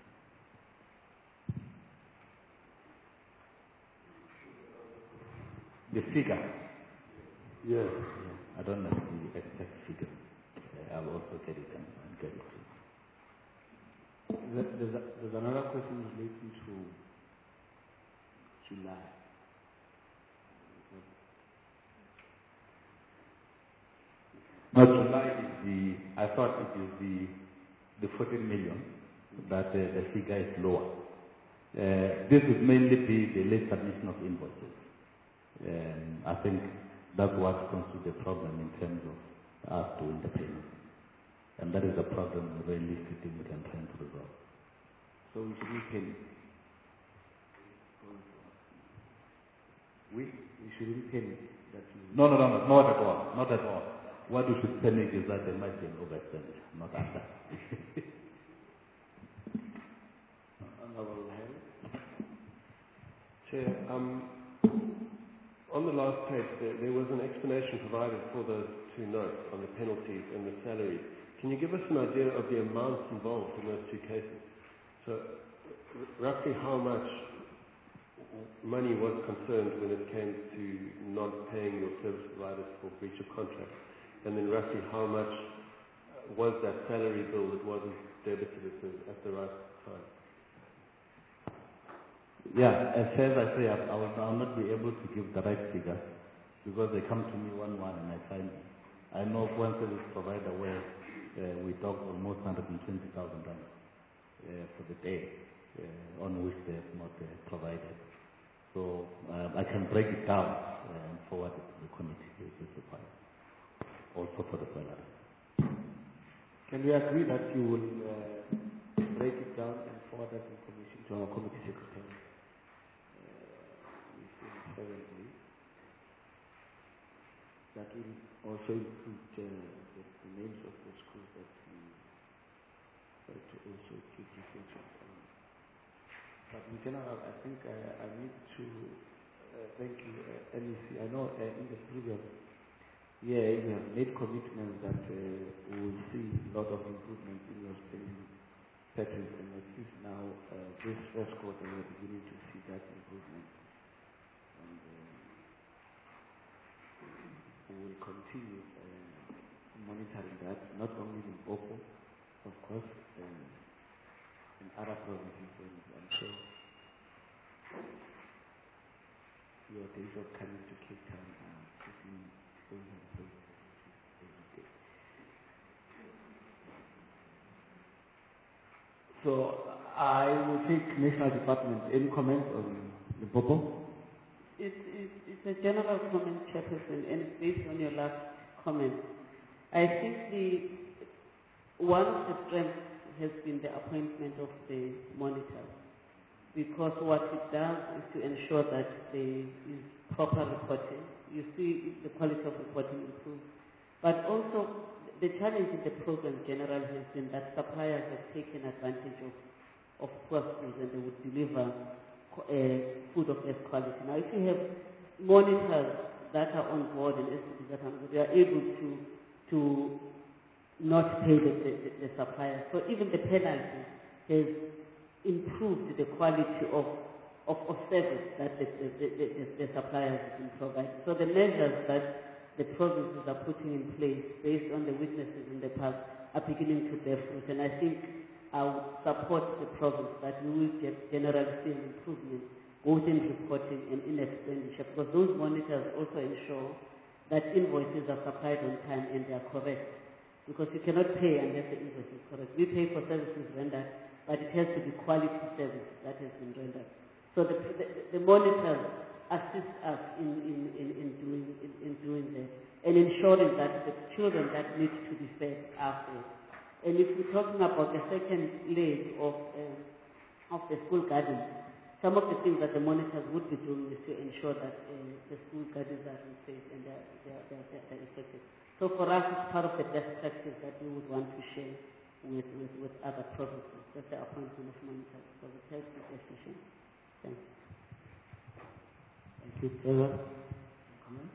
The figure. Yes. Yeah, I don't know the exact figure. Uh, I'll also get it and, and get it to you. There's, a, there's another question relating to July. No, July is the, I thought it is the, the fourteen million, but uh, the figure is lower. Uh, this would mainly be the late submission of invoices. Um, I think that's what constitutes the problem in terms of us doing the payment. And that is a problem we're really sitting with and trying to resolve. So we shouldn't pay. We, we shouldn't pay that. No, no, no, no, not at all, not at all. What we should panic is that there might be an overexpenditure, not under. Honorable Harry. Chair, um, on the last page there, there was an explanation provided for those two notes on the penalties and the salaries. Can you give us an idea of the amounts involved in those two cases? So, r- roughly how much money was concerned when it came to not paying your service providers for breach of contract? And then roughly how much was that salary bill that wasn't debited at the, at the right time? Yeah, as far as I say, I, I, will, I will not be able to give the right figures because they come to me one one and I find them. I know of one service provider where uh, we talked almost one hundred twenty thousand dollars uh, for the day uh, on which they have not uh, provided. So uh, I can break it down uh, and forward it to the committee if it's required, also for the salary. Can we agree that you will uh, break it down and forward that information to our committee secretary? Uh, within seven days. That will also include uh, the, the names of the schools that we try to also give reflections on. But in general, I think uh, I need to uh, thank you, uh, N E C. I know uh, in the previous year you have made commitments that uh, we will see a lot of improvements in your spending patterns, and at least now uh, this first quarter we are beginning to see that improvement. And uh, we will continue uh, monitoring that, not only in Boko, of course, uh, in other provinces, and I'm sure your days of coming to Cape Town are keeping those and those every day. So I will take National Department. Any comments on the Bobo? It's, it's, it's a general comment, Chairperson, and it's based on your last comment. I think the one of the strengths has been the appointment of the monitors, because what it does is to ensure that there is proper reporting. You see the quality of reporting improves. But also, the challenge in the program generally has been that suppliers have taken advantage of, of poor schools, and they would deliver uh, food of less quality. Now, if you have monitors that are on board and S P Ds that are on board, they are able to, to not pay the, the, the suppliers. So even the penalty has improved the quality of, of, of service that the, the, the, the, the suppliers have been providing. So the measures that the provinces are putting in place based on the witnesses in the past are beginning to bear fruit. And I think I would support the province that we will get generally see an improvement both in reporting and in expenditure, because those monitors also ensure that invoices are supplied on time and they are correct. Because you cannot pay unless the invoice is correct. We pay for services rendered, but it has to be quality service that has been rendered. So the, the, the monitors assist us in, in, in, in, doing, in, in doing that and ensuring that the children that need to be fed are fed. And if we're talking about the second leg of, uh, of the school gardens, some of the things that the monitors would be doing is to ensure that uh, the school gardens are in place and they're, they're, they're, they're effective. So for us, it's part of the best practice that we would want to share with, with, with other provinces. That's the appointment of monitors. So it helps with efficiency. Thank you. Thank you, Trevor. Comment?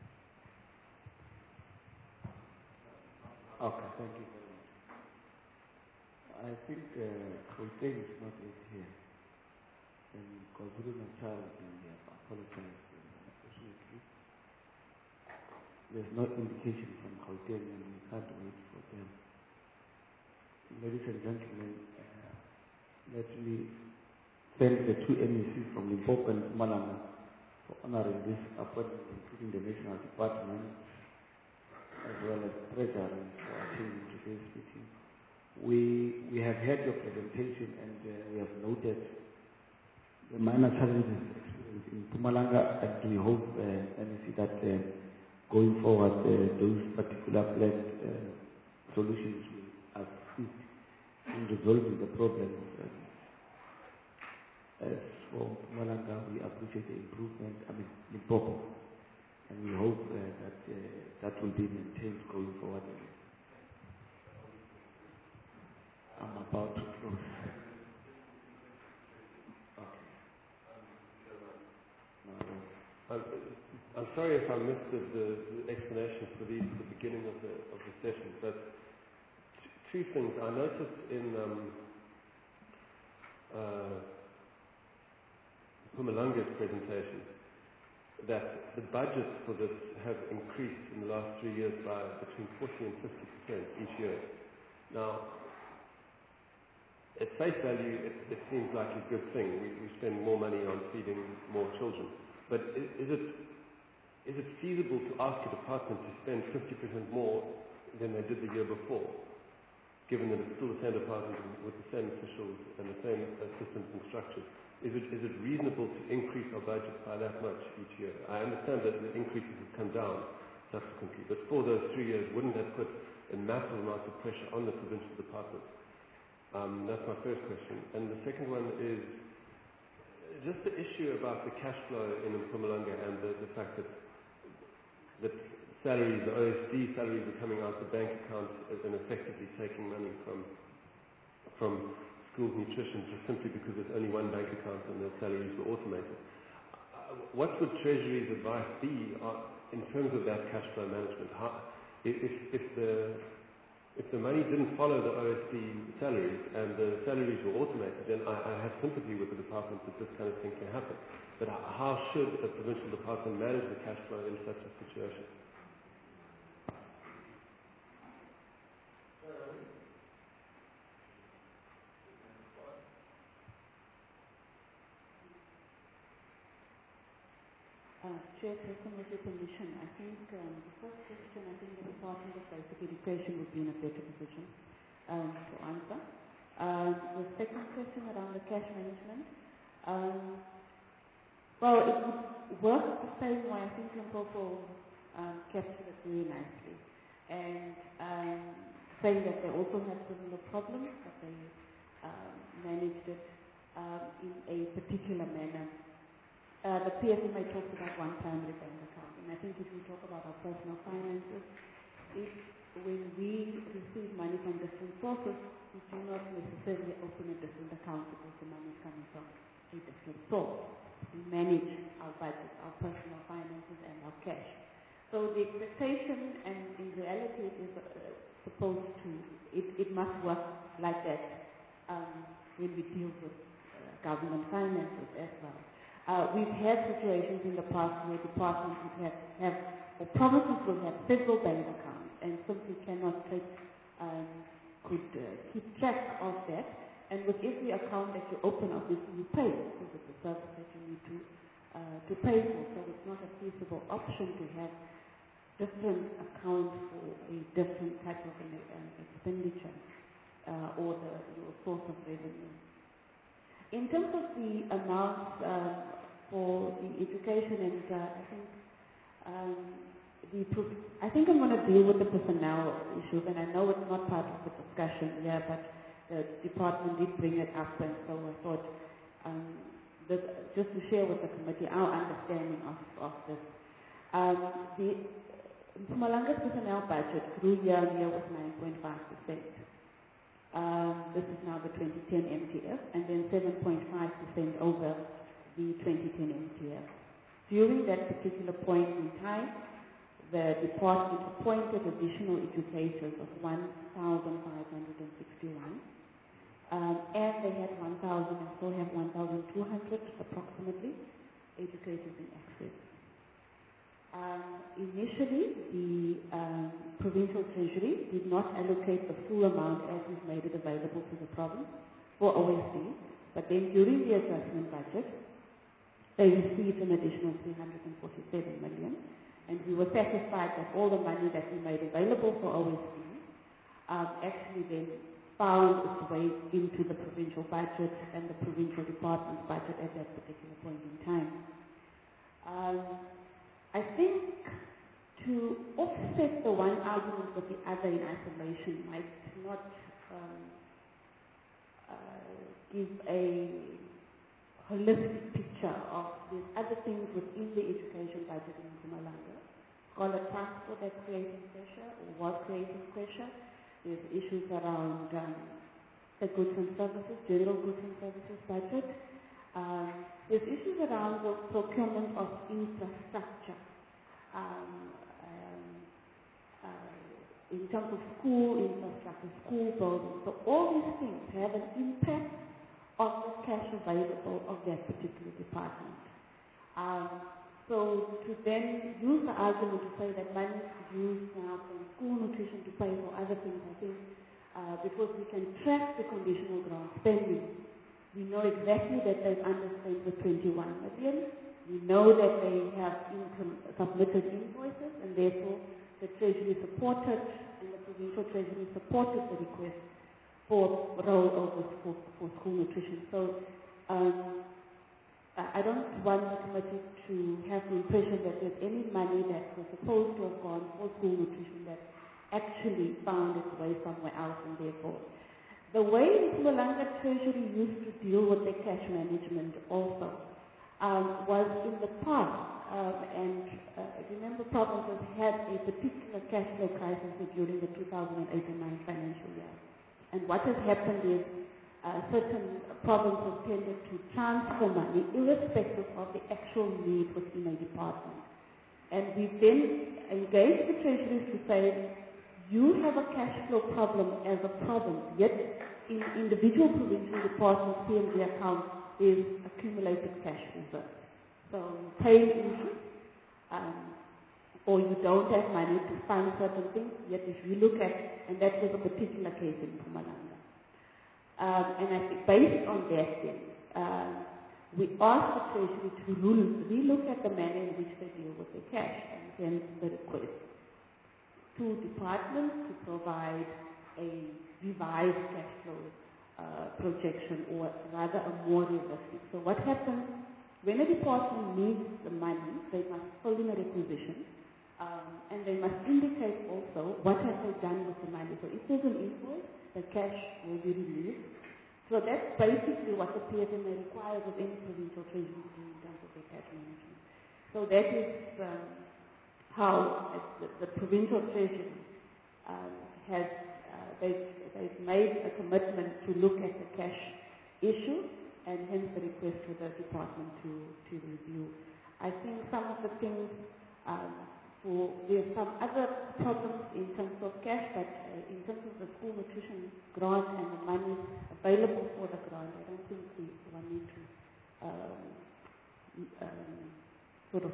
Okay, thank you very much. I think uh, Gauteng is not yet here. And KwaZulu-Natal, we have apologized, unfortunately. There's no indication from Gauteng, and we can't wait for them. Ladies and gentlemen, uh, let me thank the two M E Cs from Limpopo and Mpumalanga for honoring this appointment, including the National Department, as well as Treasury for attending today's meeting. We, we have heard your presentation, and uh, we have noted the minor challenges experienced in Mpumalanga, and we hope uh, and we see that uh, going forward uh, those particular planned uh, solutions will assist in resolving the problems. Uh, as for Mpumalanga, we appreciate the improvement, I mean, Limpopo, and we hope uh, that uh, that will be maintained going forward. I'm about to close. I'm, I'm sorry if I missed the, the, the explanation for these at the beginning of the, of the session, but t- two things. I noticed in um, uh, Mpumalanga's presentation that the budgets for this have increased in the last three years by between forty and fifty percent each year. Now, at face value, it, it seems like a good thing. We, we spend more money on feeding more children. But is, is it is it feasible to ask a department to spend fifty percent more than they did the year before, given that it's still the same department with the same officials and the same uh, systems and structures? Is it is it reasonable to increase our budget by that much each year? I understand that the increases have come down subsequently, but for those three years, wouldn't that put a massive amount of pressure on the provincial departments? Um, that's my first question. And the second one is just the issue about the cash flow in Mpumalanga and the, the fact that that salaries, the O S D salaries are coming out the bank accounts and effectively taking money from from school nutrition just simply because there's only one bank account and the salaries were automated. Uh, what would Treasury's advice be uh, in terms of that cash flow management? How, if, if the if the money didn't follow the O S D salaries and the salaries were automated, then I, I have sympathy with the department that this kind of thing can happen. But how should a provincial department manage the cash flow in such a situation? Uh, Chairperson, with your permission, I think um, the first question, I think the Department of Basic Education would be in a better position um, to answer. Um, the second question around the cash management, um, well, it would work the same way. I think Limpopo um, captured it very nicely. And um, saying that they also had similar problems, but they um, managed it um, in a particular manner. Uh, the P S M A talks about one primary bank account, and I think if we talk about our personal finances, if when we receive money from different sources, we do not necessarily open a different account because the money is coming from a different source. We manage our budget, our personal finances, and our cash. So the expectation, and in reality, it is uh, supposed to, it, it must work like that um, when we deal with uh, government finances as well. Uh, we've had situations in the past where departments would have, have or provinces will have several bank accounts and simply cannot take, um, could uh, keep track of that. And with every account that you open, obviously you pay because it's a service that you need to uh, to pay for. So it's not a feasible option to have different accounts for a different type of an, um, expenditure uh, or the, your source of revenue. In terms of the amounts um, for the education, and uh, I think um, the I think I'm going to deal with the personnel issues, and I know it's not part of the discussion here, but the department did bring it up, and so I thought um, this, just to share with the committee our understanding of, of this. Um, the Mpumalanga's personnel budget grew year on year with nine point five percent. Um, this is now the twenty ten M T F, and then seven point five percent over the twenty ten M T F. During that particular point in time, the department appointed additional educators of one thousand five hundred sixty-one, um, and they had one thousand and still have one thousand two hundred approximately educators in access. Um, initially, the um, provincial treasury did not allocate the full amount as we've made it available to the province for O S D, but then during the adjustment budget, they received an additional three hundred forty-seven million, and we were satisfied that all the money that we made available for O S D um, actually then found its way into the provincial budget and the provincial department's budget at that particular point in time. Um, I think to offset the one argument with the other in isolation might not um, uh, give a holistic picture of these other things within the education budget in Mpumalanga. Scholar transport that's creating pressure or was creating pressure. There's issues around um, the goods and services, general goods and services budget. Um, there's issues around the procurement of infrastructure um, um, uh, in terms of school infrastructure, school buildings. So all these things have an impact on the cash available of that particular department. Um, so to then use the argument to say that money is used now from school nutrition to pay for other things, I think, uh, because we can track the conditional grant spending. We know exactly that they've underspent with twenty-one million. We know that they have income submitted invoices, and therefore the Treasury supported, and the Provincial Treasury supported the request for rollovers for, for school nutrition. So um, I don't want the committee to have the impression that there's any money that was supposed to have gone for school nutrition that actually found its way somewhere else, and therefore the way the Mpumalanga Treasury used to deal with their cash management also um, was in the past um, and uh, remember provinces had a particular cash flow crisis during the two thousand eight and nine financial year. And what has happened is uh, certain provinces tended to transfer money irrespective of the actual need within a department. And we then engaged the treasuries to say, you have a cash flow problem as a province, yet in individual provincial departments, P and D accounts, is accumulated cash reserve. So you pay interest, um, or you don't have money to fund certain things, yet if you look at, and that was a particular case in Mpumalanga. Um, and I think based on that then, um, we asked the Treasury to re-look at the manner in which they deal with their cash, and hence the request to departments to provide a revised cash flow uh, projection, or rather a more realistic. So what happens when a department needs the money, they must fill in a requisition, um, and they must indicate also what have they done with the money. So if there's an invoice, the cash will be released. So that's basically what the P F M A requires of any provincial treasury to do in terms of their cash management. So that is um, how the, the provincial treasury um, has, uh, they've, they've made a commitment to look at the cash issue, and hence the request to the department to, to review. I think some of the things, um, for, there's some other problems in terms of cash, but uh, in terms of the school nutrition grant and the money available for the grant, I don't think we one need to um, um, sort of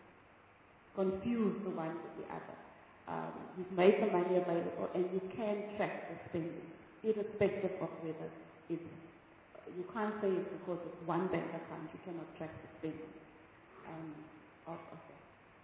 confuse the one with the other. Um, you've made the money available, and you can track the spending, irrespective of whether it's, you can't say it's because it's one bank account, you cannot track the spending um, of, of that.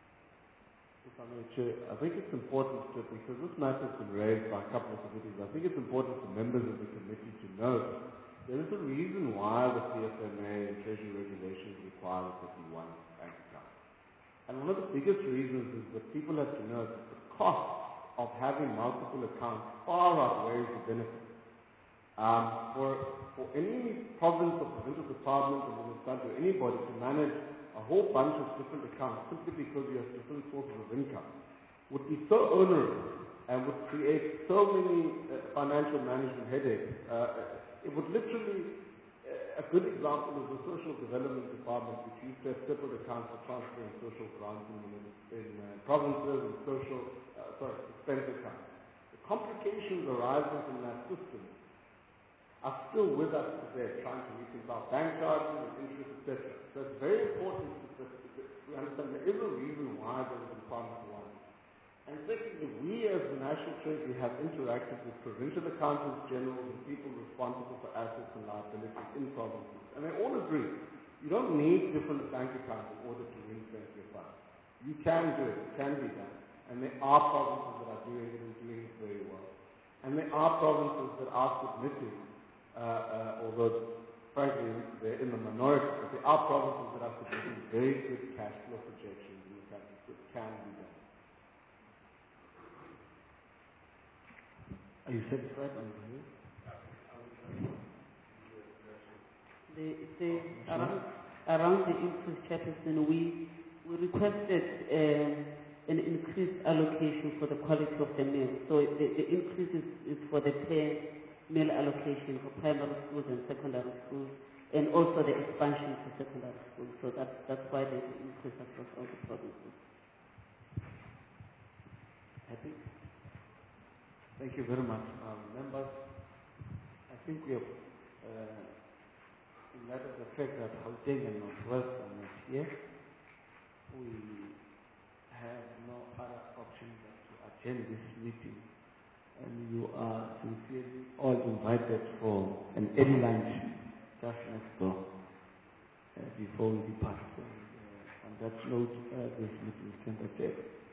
If I may, Chair, I think it's important to, because this matter has been raised by a couple of committees, I think it's important for members of the committee to note there is a reason why the P F M A and Treasury regulations require that there be one bank account. And one of the biggest reasons is that people have to know that the cost of having multiple accounts far outweighs the benefits. Um, for, for any province or provincial department or municipality or anybody to manage a whole bunch of different accounts simply because you have different sources of income would be so onerous and would create so many uh, financial management headaches. Uh, it would literally, uh, a good example is the social development department, which used to have separate accounts for transferring social grants in, in uh, provinces and social, uh, sorry, expense accounts. The complications arising from that system are still with us today, trying to reconcile bank charges and interest, et cetera. So it's very important that we understand there is a reason why there is a Department of One. And secondly, we as the National Treasury have interacted with provincial accountants general and people responsible for assets and liabilities in provinces. And they all agree, you don't need different bank accounts in order to ring-fence your funds. You can do it, it can be done. And there are provinces that are doing it and doing it very well. And there are provinces that are submitting Uh, uh, although, frankly, they're in the minority, but there are provinces that are producing very good cash flow projections in the country, so it can be done. Are you satisfied on the the, the, around, around the increase, Chairperson, we, we requested um, an increased allocation for the quality of the meal. So the, the increase is, is for the pay meal allocation for primary schools and secondary schools, and also the expansion to secondary schools. So that's, that's why there's an increase across all the provinces. Happy? Thank you very much. Um, members, I think we have, uh, in light of the fact that Gauteng and Northwest are not here, we have no other option than to attend this meeting. And you are sincerely all invited for an early lunch just next door uh, before we depart. So, uh, on that note, uh, this meeting is ended.